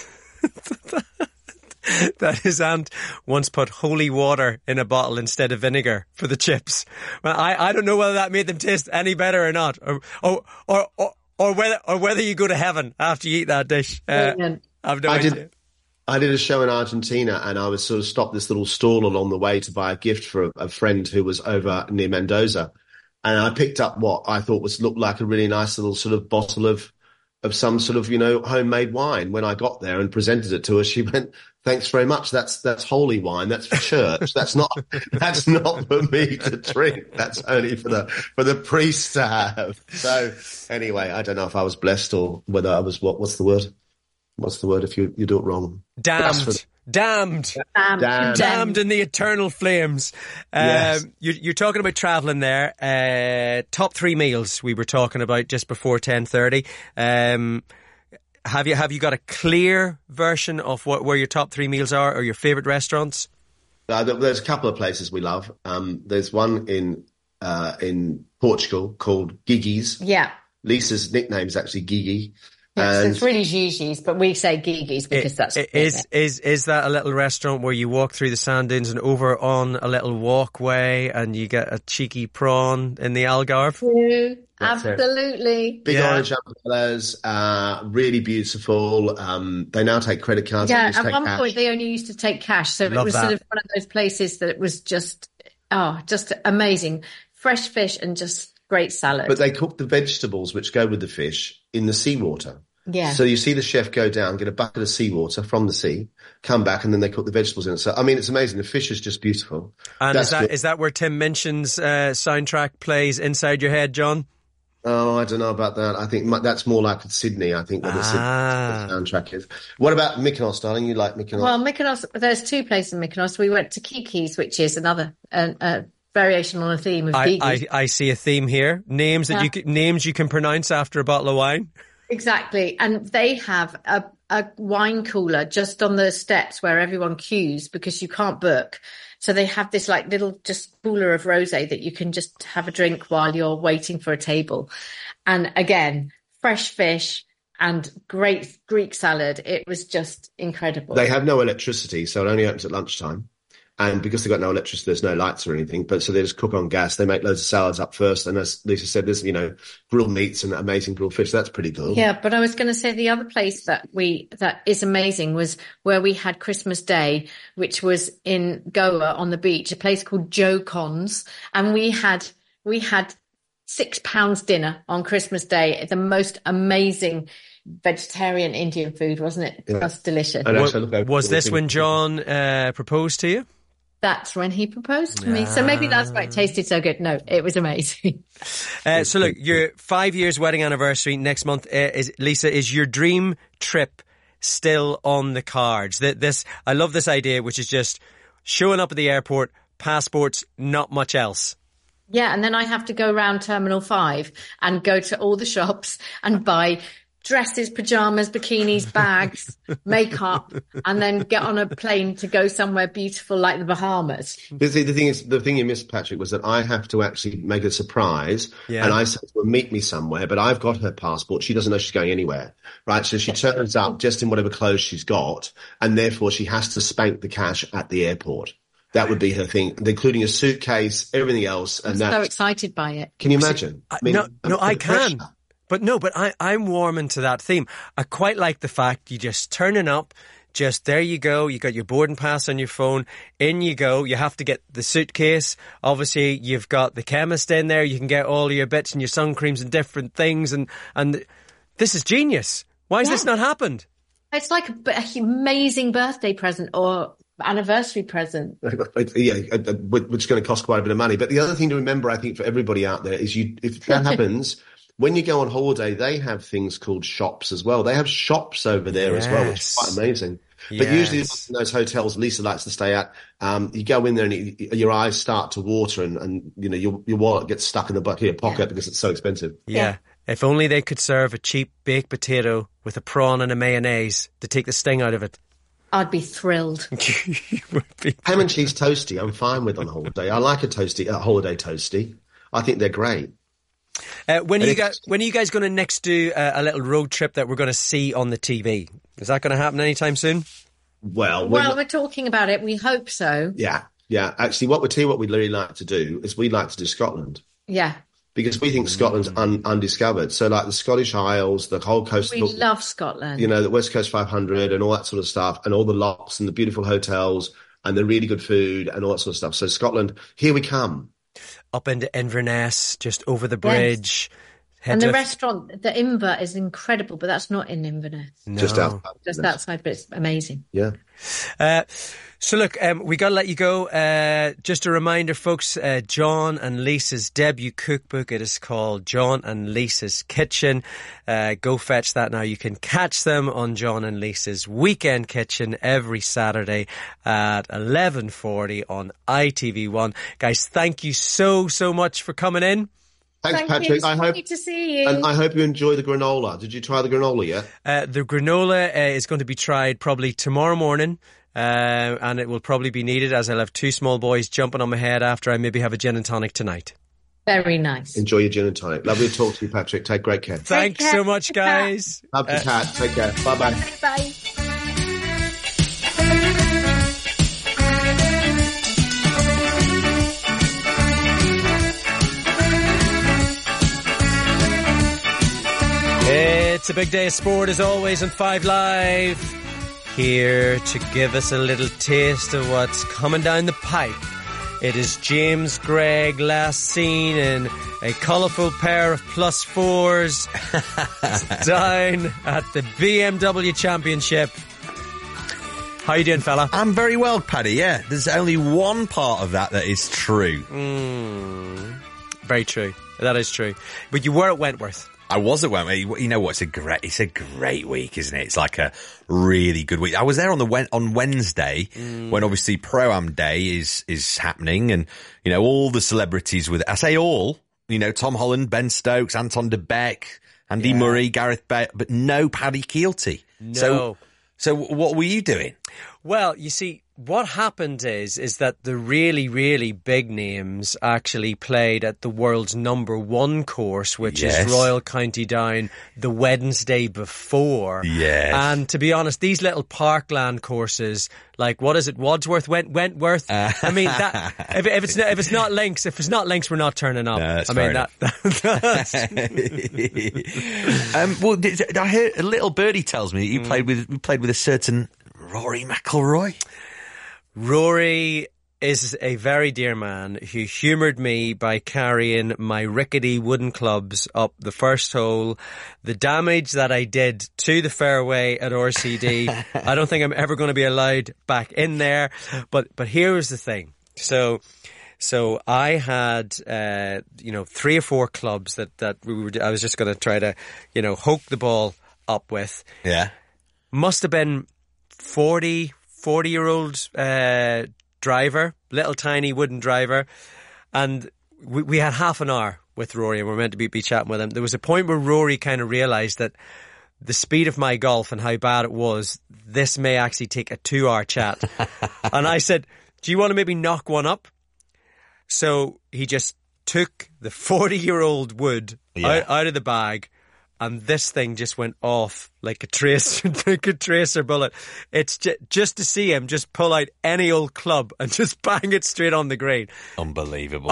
that his aunt once put holy water in a bottle instead of vinegar for the chips. Well, I don't know whether that made them taste any better or not, or whether you go to heaven after you eat that dish. I've no idea. I did a show in Argentina, and I was sort of stopped this little stall along the way to buy a gift for a friend who was over near Mendoza, and I picked up what I thought looked like a really nice little sort of bottle of some sort of, homemade wine. When I got there and presented it to her, she went, "Thanks very much. That's holy wine. That's for church. That's not for me to drink. That's only for the priest to have." So anyway, I don't know if I was blessed or whether I was what's the word? What's the word if you do it wrong? Damned in the eternal flames. Yes. You're talking about travelling there. Top 3 meals we were talking about just before 10:30. Have you got a clear version of where your top 3 meals are, or your favourite restaurants? There's a couple of places we love. There's one in Portugal called Gigi's. Yeah. Lisa's nickname is actually Gigi. Yes, it's really Gigi's, but we say Gigi's because that's is that a little restaurant where you walk through the sand dunes and over on a little walkway and you get a cheeky prawn in the Algarve? Absolutely. Big orange umbrellas, really beautiful. They now take credit cards. Yeah, at one point they only used to take cash, so it was sort of one of those places that it was just amazing. Fresh fish and just great salad. But they cook the vegetables which go with the fish in the seawater. Yeah. So you see the chef go down, get a bucket of seawater from the sea, come back, and then they cook the vegetables in it. So, it's amazing. The fish is just beautiful. And is that where Tim Minchin's soundtrack plays inside your head, John? Oh, I don't know about that. I think that's more like Sydney, I think, where the soundtrack is. What about Mykonos, darling? You like Mykonos? Well, Mykonos, there's 2 places in Mykonos. We went to Kiki's, which is another variation on a theme of Kiki's. I see a theme here. Names you can pronounce after a bottle of wine. Exactly. And they have a wine cooler just on the steps where everyone queues because you can't book. So they have this little just cooler of rosé that you can just have a drink while you're waiting for a table. And again, fresh fish and great Greek salad. It was just incredible. They have no electricity, so it only opens at lunchtime. And because they've got no electricity, there's no lights or anything. But so they just cook on gas. They make loads of salads up first. And as Lisa said, there's, grilled meats and amazing grilled fish. So that's pretty cool. Yeah. But I was going to say the other place that is amazing was where we had Christmas Day, which was in Goa on the beach, a place called Joe Con's. And we had £6 dinner on Christmas Day. The most amazing vegetarian Indian food, wasn't it? Yeah. That's delicious. Was this when John proposed to you? That's when he proposed to me. So maybe that's why it tasted so good. No, it was amazing. So look, your 5 years wedding anniversary next month, Lisa, is your dream trip still on the cards? I love this idea, which is just showing up at the airport, passports, not much else. Yeah, and then I have to go around Terminal 5 and go to all the shops and buy dresses, pajamas, bikinis, bags, makeup, and then get on a plane to go somewhere beautiful like the Bahamas. The thing you missed, Patrick, was that I have to actually make a surprise, and I said, well, meet me somewhere, but I've got her passport. She doesn't know she's going anywhere, right? So she turns up just in whatever clothes she's got, and therefore she has to spank the cash at the airport. That would be her thing, including a suitcase, everything else. I'm so excited by it. Can you imagine? I can. But I'm warming to that theme. I quite like the fact you just turning up, just there you go, you got your boarding pass on your phone, in you go, you have to get the suitcase, obviously you've got the chemist in there, you can get all your bits and your sun creams and different things, and this is genius. Why has this not happened? It's like an amazing birthday present or anniversary present. Yeah, which is going to cost quite a bit of money. But the other thing to remember, I think, for everybody out there is if that happens... When you go on holiday, they have things called shops as well. They have shops over there as well, which is quite amazing. But usually in those hotels Lisa likes to stay at, you go in there and your eyes start to water and your wallet gets stuck in the back of your pocket because it's so expensive. Yeah. If only they could serve a cheap baked potato with a prawn and a mayonnaise to take the sting out of it. I'd be thrilled. Ham and cheese toasty, I'm fine with on holiday. I like a holiday toasty. I think they're great. When are you guys going to next do a little road trip that we're going to see on the TV? Is that going to happen anytime soon? Well, we're talking about it. We hope so. Yeah. Actually, what we'd really like to do is we'd like to do Scotland. Yeah. Because we think Scotland's undiscovered. So like the Scottish Isles, the whole coast. We love Scotland. You know, the West Coast 500 and all that sort of stuff, and all the lochs and the beautiful hotels and the really good food and all that sort of stuff. So Scotland, here we come. Up into Inverness, just over the bridge. Yes. And the restaurant, the Imber, is incredible, but that's not in Inverness. No. Just outside. Just outside, but it's amazing. Yeah. So look, we got to let you go. Just a reminder, folks, John and Lisa's debut cookbook. It is called John and Lisa's Kitchen. Go fetch that now. You can catch them on John and Lisa's Weekend Kitchen every Saturday at 11:40 on ITV1. Guys, thank you so much for coming in. Thanks, Patrick. It's lovely to see you. And I hope you enjoy the granola. Did you try the granola yet? The granola is going to be tried probably tomorrow morning. And it will probably be needed, as I'll have two small boys jumping on my head after I maybe have a gin and tonic tonight. Very nice. Enjoy your gin and tonic. Lovely to talk to you, Patrick. Take great care. Thanks so much, guys. Love the cat. Take care. Bye-bye. Bye. It's a big day of sport as always on 5 Live. Here to give us a little taste of what's coming down the pipe. It is James Gregg, last seen in a colourful pair of +4s down at the BMW Championship. How you doing, fella? I'm very well, Paddy, yeah. There's only one part of that is true. Very true. That is true. But you were at Wentworth. I was at Wentworth. You know what? It's a great week, isn't it? It's like a really good week. I was there on Wednesday when obviously Pro-Am Day is happening, and you know all the celebrities with it. I say all. You know, Tom Holland, Ben Stokes, Anton de Beek, Andy Murray, Gareth Bale, but no Paddy Keelty. No. So what were you doing? Well, you see, what happened is that the really, really big names actually played at the world's #1 course, which is Royal County Down, the Wednesday before. Yes. And to be honest, these little parkland courses, like, what is it, Wadsworth, Wentworth? I mean, that if it's not links, we're not turning up. No, I mean, well, I heard a little birdie tells me that you played with a certain Rory McIlroy. Rory is a very dear man who humoured me by carrying my rickety wooden clubs up the first hole. The damage that I did to the fairway at RCD, I don't think I'm ever going to be allowed back in there. But here was the thing. So I had 3 or 4 clubs that I was just going to try to hook the ball up with. Yeah, must have been 40-year-old driver, little tiny wooden driver, and we had half an hour with Rory, and we're meant to be chatting with him. There was a point where Rory kind of realised that the speed of my golf and how bad it was, this may actually take a 2-hour chat. And I said, do you want to maybe knock one up? So he just took the 40-year-old wood out of the bag, and this thing just went off like a tracer bullet. It's just to see him just pull out any old club and just bang it straight on the green. Unbelievable.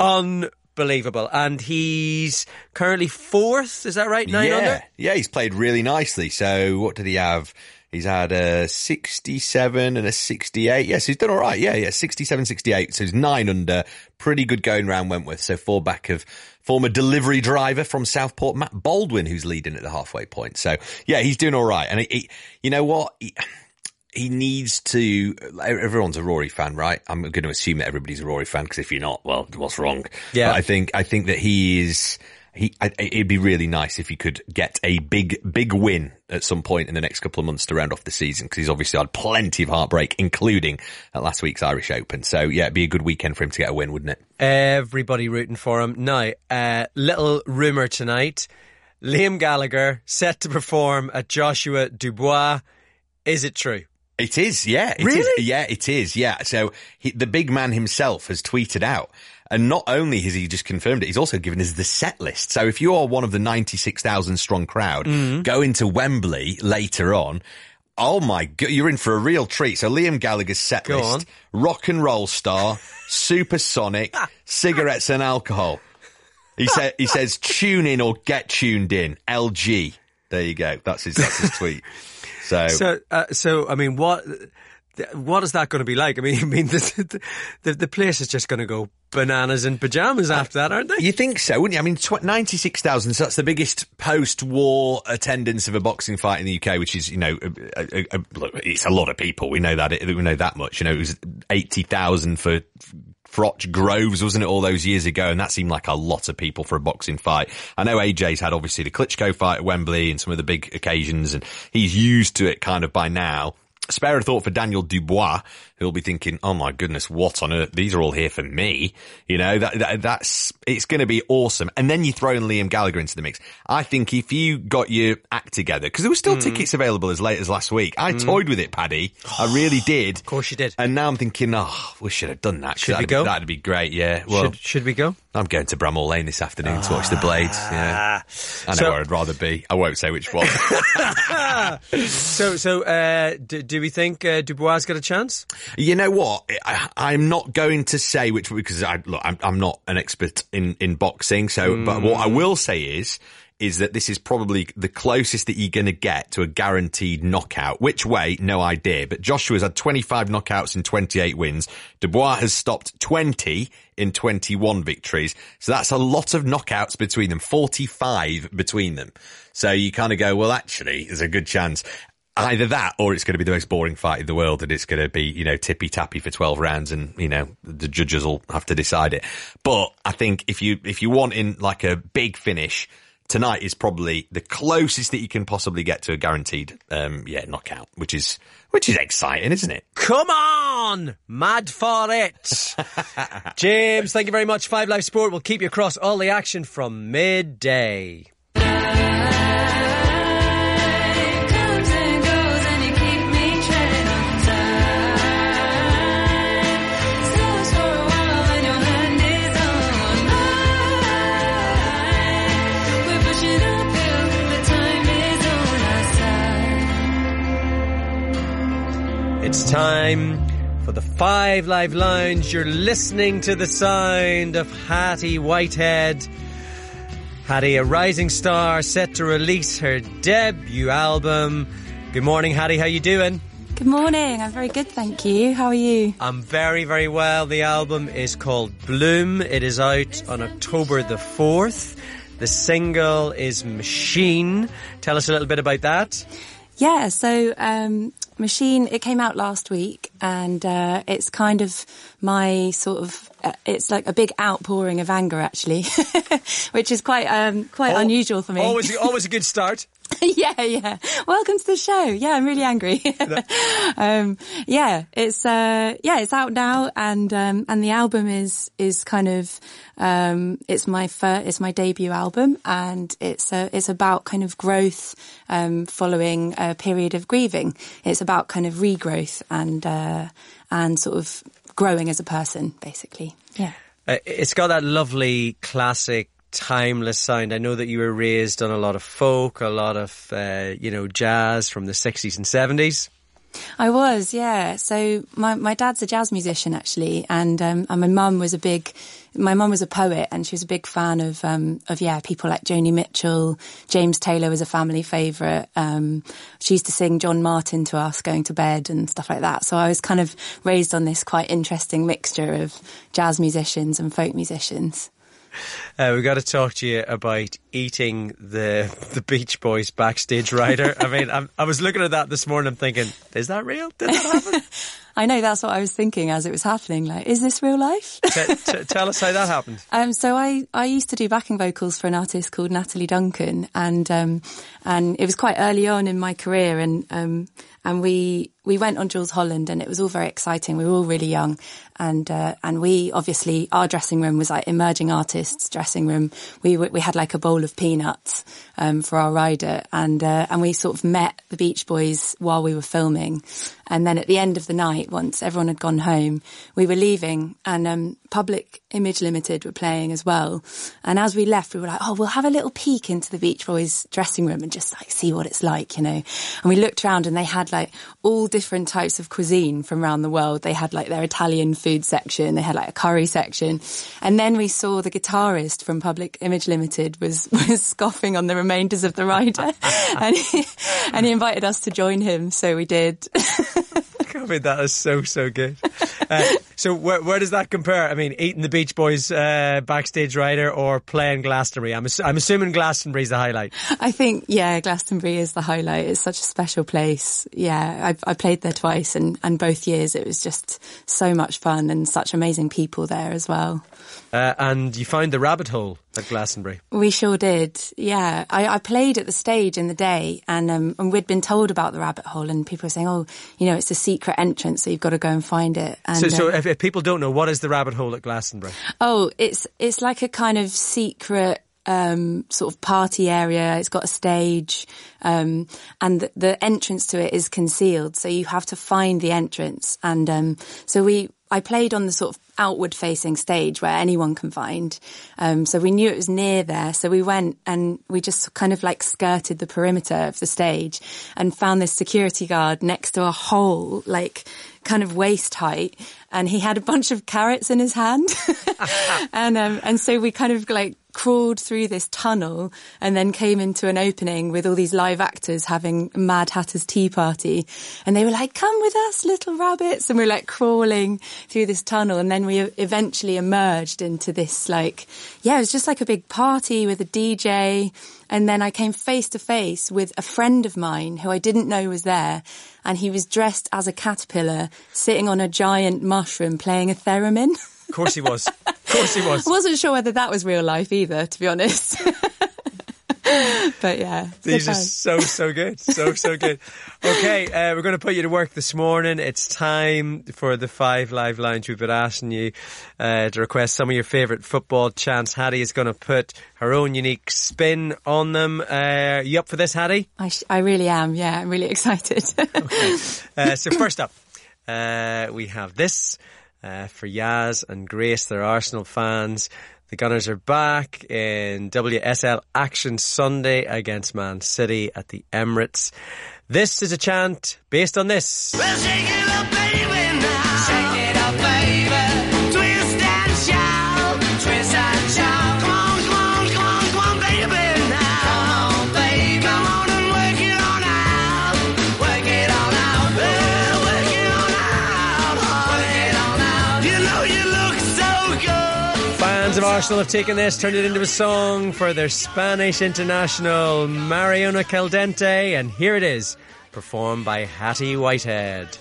And he's currently 4th, is that right? 9 under? Yeah, he's played really nicely. So what did he have? He's had a 67 and a 68. Yes, he's done all right. Yeah, 67, 68. So he's 9 under. Pretty good going round Wentworth. So 4 back of former delivery driver from Southport, Matt Baldwin, who's leading at the halfway point. So yeah, he's doing all right. And he you know what? He needs to. Everyone's a Rory fan, right? I'm going to assume that everybody's a Rory fan, because if you're not, well, what's wrong? Yeah. But I think that he is. It'd be really nice if he could get a big win at some point in the next couple of months to round off the season, because he's obviously had plenty of heartbreak, including at last week's Irish Open. So yeah, it'd be a good weekend for him to get a win, wouldn't it? Everybody rooting for him. Now, little rumour tonight, Liam Gallagher set to perform at Joshua Dubois. Is it true? It is, yeah. Really? Yeah, it is, yeah. So the big man himself has tweeted out And not only has he just confirmed it, he's also given us the set list. So if you are one of the 96,000 strong crowd, go into Wembley later on. Oh my God, you're in for a real treat. So Liam Gallagher's set list, rock and roll star, supersonic, cigarettes and alcohol. He says tune in or get tuned in, LG. There you go. That's his tweet. So I mean, what is that going to be like? I mean, the place is just going to go bananas in pajamas after that, aren't they? You think so, wouldn't you? I mean, 96,000, so that's the biggest post-war attendance of a boxing fight in the UK, which is, look, it's a lot of people. We know that. We know that much. It was 80,000 for Froch Groves, wasn't it, all those years ago? And that seemed like a lot of people for a boxing fight. I know AJ's had obviously the Klitschko fight at Wembley and some of the big occasions, and he's used to it kind of by now. Spare a thought for Daniel Dubois, who'll be thinking, oh my goodness, what on earth? These are all here for me. That's it's going to be awesome. And then you throw in Liam Gallagher into the mix. I think if you got your act together, because there were still tickets available as late as last week. I toyed with it, Paddy. I really did. Of course you did. And now I'm thinking, we should have done that. Should we go? That'd be great, yeah. Well, should we go? I'm going to Bramall Lane this afternoon to watch the Blades. Yeah. I know where I'd rather be. I won't say which one. Do we think Dubois got a chance? You know what? I'm not going to say which, because I'm not an expert in boxing. But what I will say is that this is probably the closest that you're going to get to a guaranteed knockout. Which way? No idea. But Joshua's had 25 knockouts and 28 wins. Dubois has stopped 20 in 21 victories. So that's a lot of knockouts between them, 45 between them. So you kind of go, well, actually, there's a good chance. Either that, or it's going to be the most boring fight in the world, and it's going to be, tippy-tappy for 12 rounds, and, the judges will have to decide it. But I think if you want in like a big finish, tonight is probably the closest that you can possibly get to a guaranteed, knockout, which is exciting, isn't it? Come on! Mad for it! James, thank you very much. 5 Live Sport will keep you across all the action from midday. It's time for the 5 Live Lounge. You're listening to the sound of Hattie Whitehead. Hattie, a rising star, set to release her debut album. Good morning, Hattie. How you doing? Good morning. I'm very good, thank you. How are you? I'm very, very well. The album is called Bloom. It is out on October the 4th. The single is Machine. Tell us a little bit about that. Yeah, so Machine, it came out last week, and it's kind of my sort of, it's like a big outpouring of anger, actually, which is quite unusual for me. Always a good start. Yeah. Welcome to the show. Yeah, I'm really angry. It's out now, and the album is kind of, it's my debut album, and it's about kind of growth, following a period of grieving. It's about kind of regrowth and sort of growing as a person, basically. Yeah. It's got that lovely classic timeless sound. I know that you were raised on a lot of folk, a lot of, jazz from the 60s and 70s. I was, yeah. So my dad's a jazz musician, actually, and my mum was a poet, and she was a big fan of people like Joni Mitchell. James Taylor was a family favourite. She used to sing John Martin to us going to bed and stuff like that. So I was kind of raised on this quite interesting mixture of jazz musicians and folk musicians. We've got to talk to you about eating the Beach Boys backstage rider. I mean, I was looking at that this morning. I'm thinking, is that real? Did that happen? I know, that's what I was thinking as it was happening. Like, is this real life? Tell us how that happened. So I used to do backing vocals for an artist called Natalie Duncan, and it was quite early on in my career, and we went on Jules Holland, and it was all very exciting. We were all really young, and we obviously, our dressing room was like emerging artists' dressing room. We had like a bowl of peanuts for our rider, and we sort of met the Beach Boys while we were filming. And then at the end of the night, once everyone had gone home, we were leaving, and Public Image Limited were playing as well. And as we left, we were like, oh, we'll have a little peek into the Beach Boys dressing room and just like see what it's like, you know. And we looked around and they had like all different types of cuisine from around the world. They had like their Italian food section, they had like a curry section. And then we saw the guitarist from Public Image Limited was scoffing on the remainders of the rider. and he invited us to join him, so we did. I mean, that is so good. So where does that compare? I mean, eating the Beach Boys backstage rider or playing Glastonbury? I'm assuming Glastonbury's the highlight. I think, yeah, Glastonbury is the highlight. It's such a special place. Yeah, I played there twice and both years it was just so much fun and such amazing people there as well. And you found the rabbit hole at Glastonbury. We sure did, yeah. I played at the stage in the day and we'd been told about the rabbit hole and people were saying, oh, you know, it's a secret entrance, so you've got to go and find it. And, so if people don't know, what is the rabbit hole at Glastonbury? Oh, it's like a kind of secret sort of party area. It's got a stage, and the entrance to it is concealed, so you have to find the entrance. And I played on the sort of outward-facing stage where anyone can find. So we knew it was near there. So we went and we just kind of like skirted the perimeter of the stage and found this security guard next to a hole, like kind of waist height. And he had a bunch of carrots in his hand. And so we kind of like crawled through this tunnel and then came into an opening with all these live actors having Mad Hatter's tea party. And they were like, come with us, little rabbits. And we were like crawling through this tunnel. And then we eventually emerged into this like, yeah, it was just like a big party with a DJ. And then I came face to face with a friend of mine who I didn't know was there. And he was dressed as a caterpillar sitting on a giant mushroom playing a theremin. Of course he was. Of course he was. I wasn't sure whether that was real life either, to be honest. But yeah. These are so good. So good. Okay, we're going to put you to work this morning. It's time for the 5 Live Lounge. We've been asking you to request some of your favourite football chants. Hattie is going to put her own unique spin on them. You up for this, Hattie? I really am, yeah. I'm really excited. Okay. So first up, we have this for Yaz and Grace. They're Arsenal fans. The Gunners are back in WSL Action Sunday against Man City at the Emirates. This is a chant based on this. Well, shake it up, baby, now. Shake it up, baby. Twist and shout. Twist and shout. Come on, come on, come on, come on, baby, now. Come on, baby. Come on and work it on out. Work it on out. Well, work it on out. Work it on out. You know you look so good. Fans of Arsenal have taken this, turned it into a song for their Spanish international Mariona Caldente, and here it is, performed by Hattie Whitehead.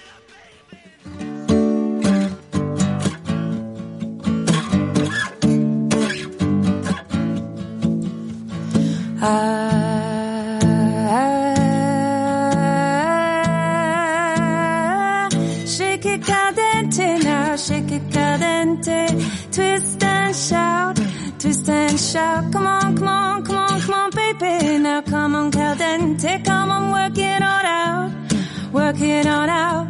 Shake it caldente now, shake it caldente. Twist and shout, twist and shout. Come on, come on, come on, come on, baby. Now come on, caldente, come on, work it all out, work it all out.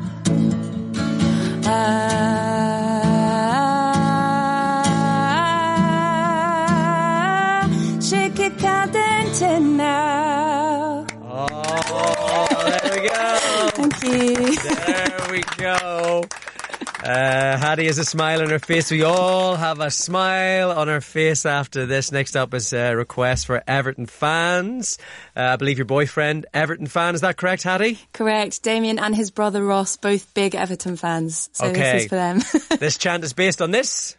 Shake it caldente now. Oh, there we go. Thank you. There we go. Hattie has a smile on her face. We all have a smile on our face after this. Next up is a request for Everton fans. I believe your boyfriend, Everton fan. Is that correct, Hattie? Correct. Damien and his brother Ross, both big Everton fans. So okay. This is for them. This chant is based on this.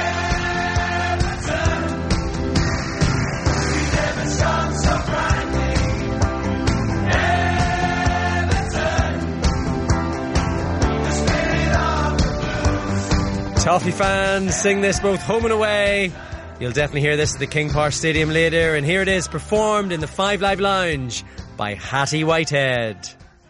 Toffee fans sing this both home and away. You'll definitely hear this at the King Power Stadium later. And here it is, performed in the 5 Live Lounge by Hattie Whitehead.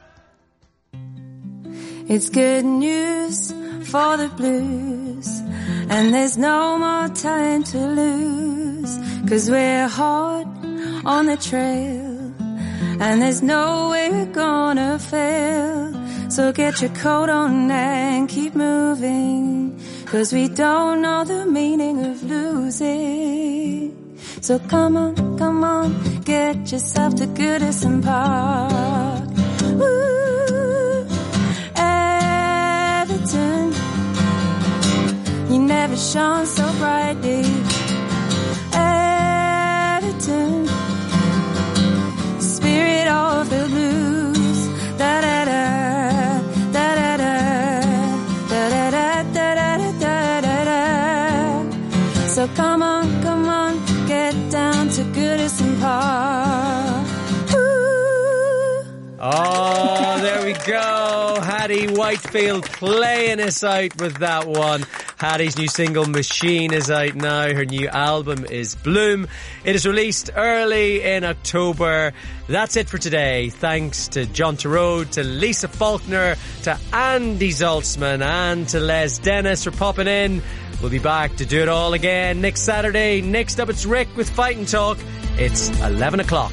It's good news for the Blues, and there's no more time to lose, 'cause we're hot on the trail, and there's no way we're gonna fail. So get your coat on and keep moving, 'cause we don't know the meaning of losing. So come on, get yourself to Goodison Park. Ooh, Everton, you never shone so brightly. Everton, spirit of the blues. Da da da, da da da, da da da, da da da da da. So come on, get down to Goodison Park. Oh, there we go. Hattie Whitefield playing us out with that one. Hattie's new single, Machine, is out now. Her new album is Bloom. It is released early in October. That's it for today. Thanks to John Turode, to Lisa Faulkner, to Andy Zaltzman, and to Les Dennis for popping in. We'll be back to do it all again next Saturday. Next up, it's Rick with Fight and Talk. It's 11 o'clock.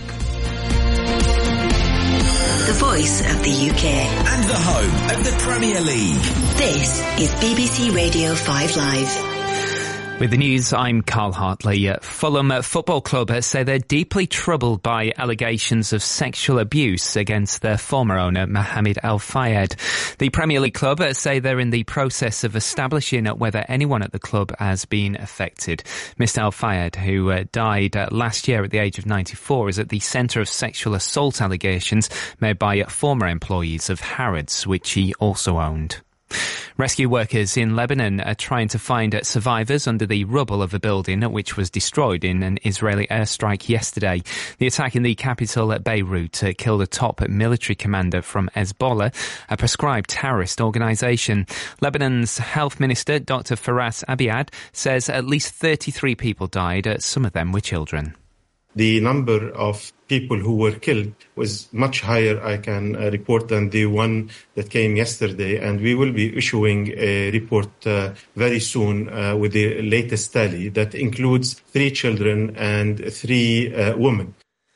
The voice of the UK. And the home of the Premier League. This is BBC Radio 5 Live. With the news, I'm Carl Hartley. Fulham Football Club say they're deeply troubled by allegations of sexual abuse against their former owner, Mohamed El Fayed. The Premier League club say they're in the process of establishing whether anyone at the club has been affected. Mr. El Fayed, who died last year at the age of 94, is at the centre of sexual assault allegations made by former employees of Harrods, which he also owned. Rescue workers in Lebanon are trying to find survivors under the rubble of a building which was destroyed in an Israeli airstrike yesterday. The attack in the capital Beirut killed a top military commander from Hezbollah, a proscribed terrorist organisation. Lebanon's health minister, Dr. Faras Abiad, says at least 33 people died, some of them were children. The number of people who were killed was much higher, I can report, than the one that came yesterday. And we will be issuing a report very soon with the latest tally that includes 3 children and 3 women.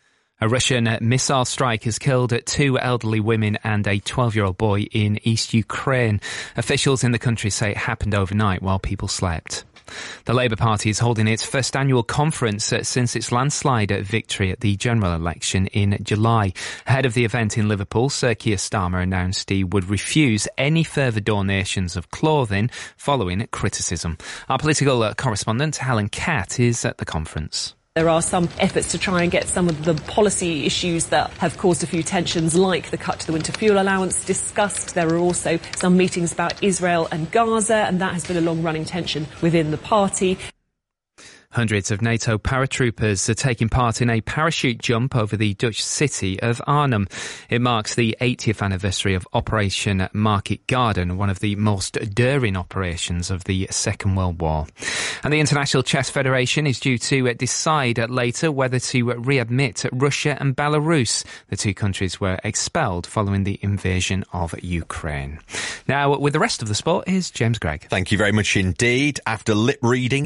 A Russian missile strike has killed 2 elderly women and a 12-year-old boy in East Ukraine. Officials in the country say it happened overnight while people slept. The Labour Party is holding its first annual conference since its landslide victory at the general election in July. Ahead of the event in Liverpool, Sir Keir Starmer announced he would refuse any further donations of clothing following criticism. Our political correspondent, Helen Catt, is at the conference. There are some efforts to try and get some of the policy issues that have caused a few tensions, like the cut to the winter fuel allowance, discussed. There are also some meetings about Israel and Gaza, and that has been a long-running tension within the party. Hundreds of NATO paratroopers are taking part in a parachute jump over the Dutch city of Arnhem. It marks the 80th anniversary of Operation Market Garden, one of the most daring operations of the Second World War. And the International Chess Federation is due to decide later whether to readmit Russia and Belarus. The 2 countries were expelled following the invasion of Ukraine. Now, with the rest of the sport, here's James Gregg. Thank you very much indeed. After lip reading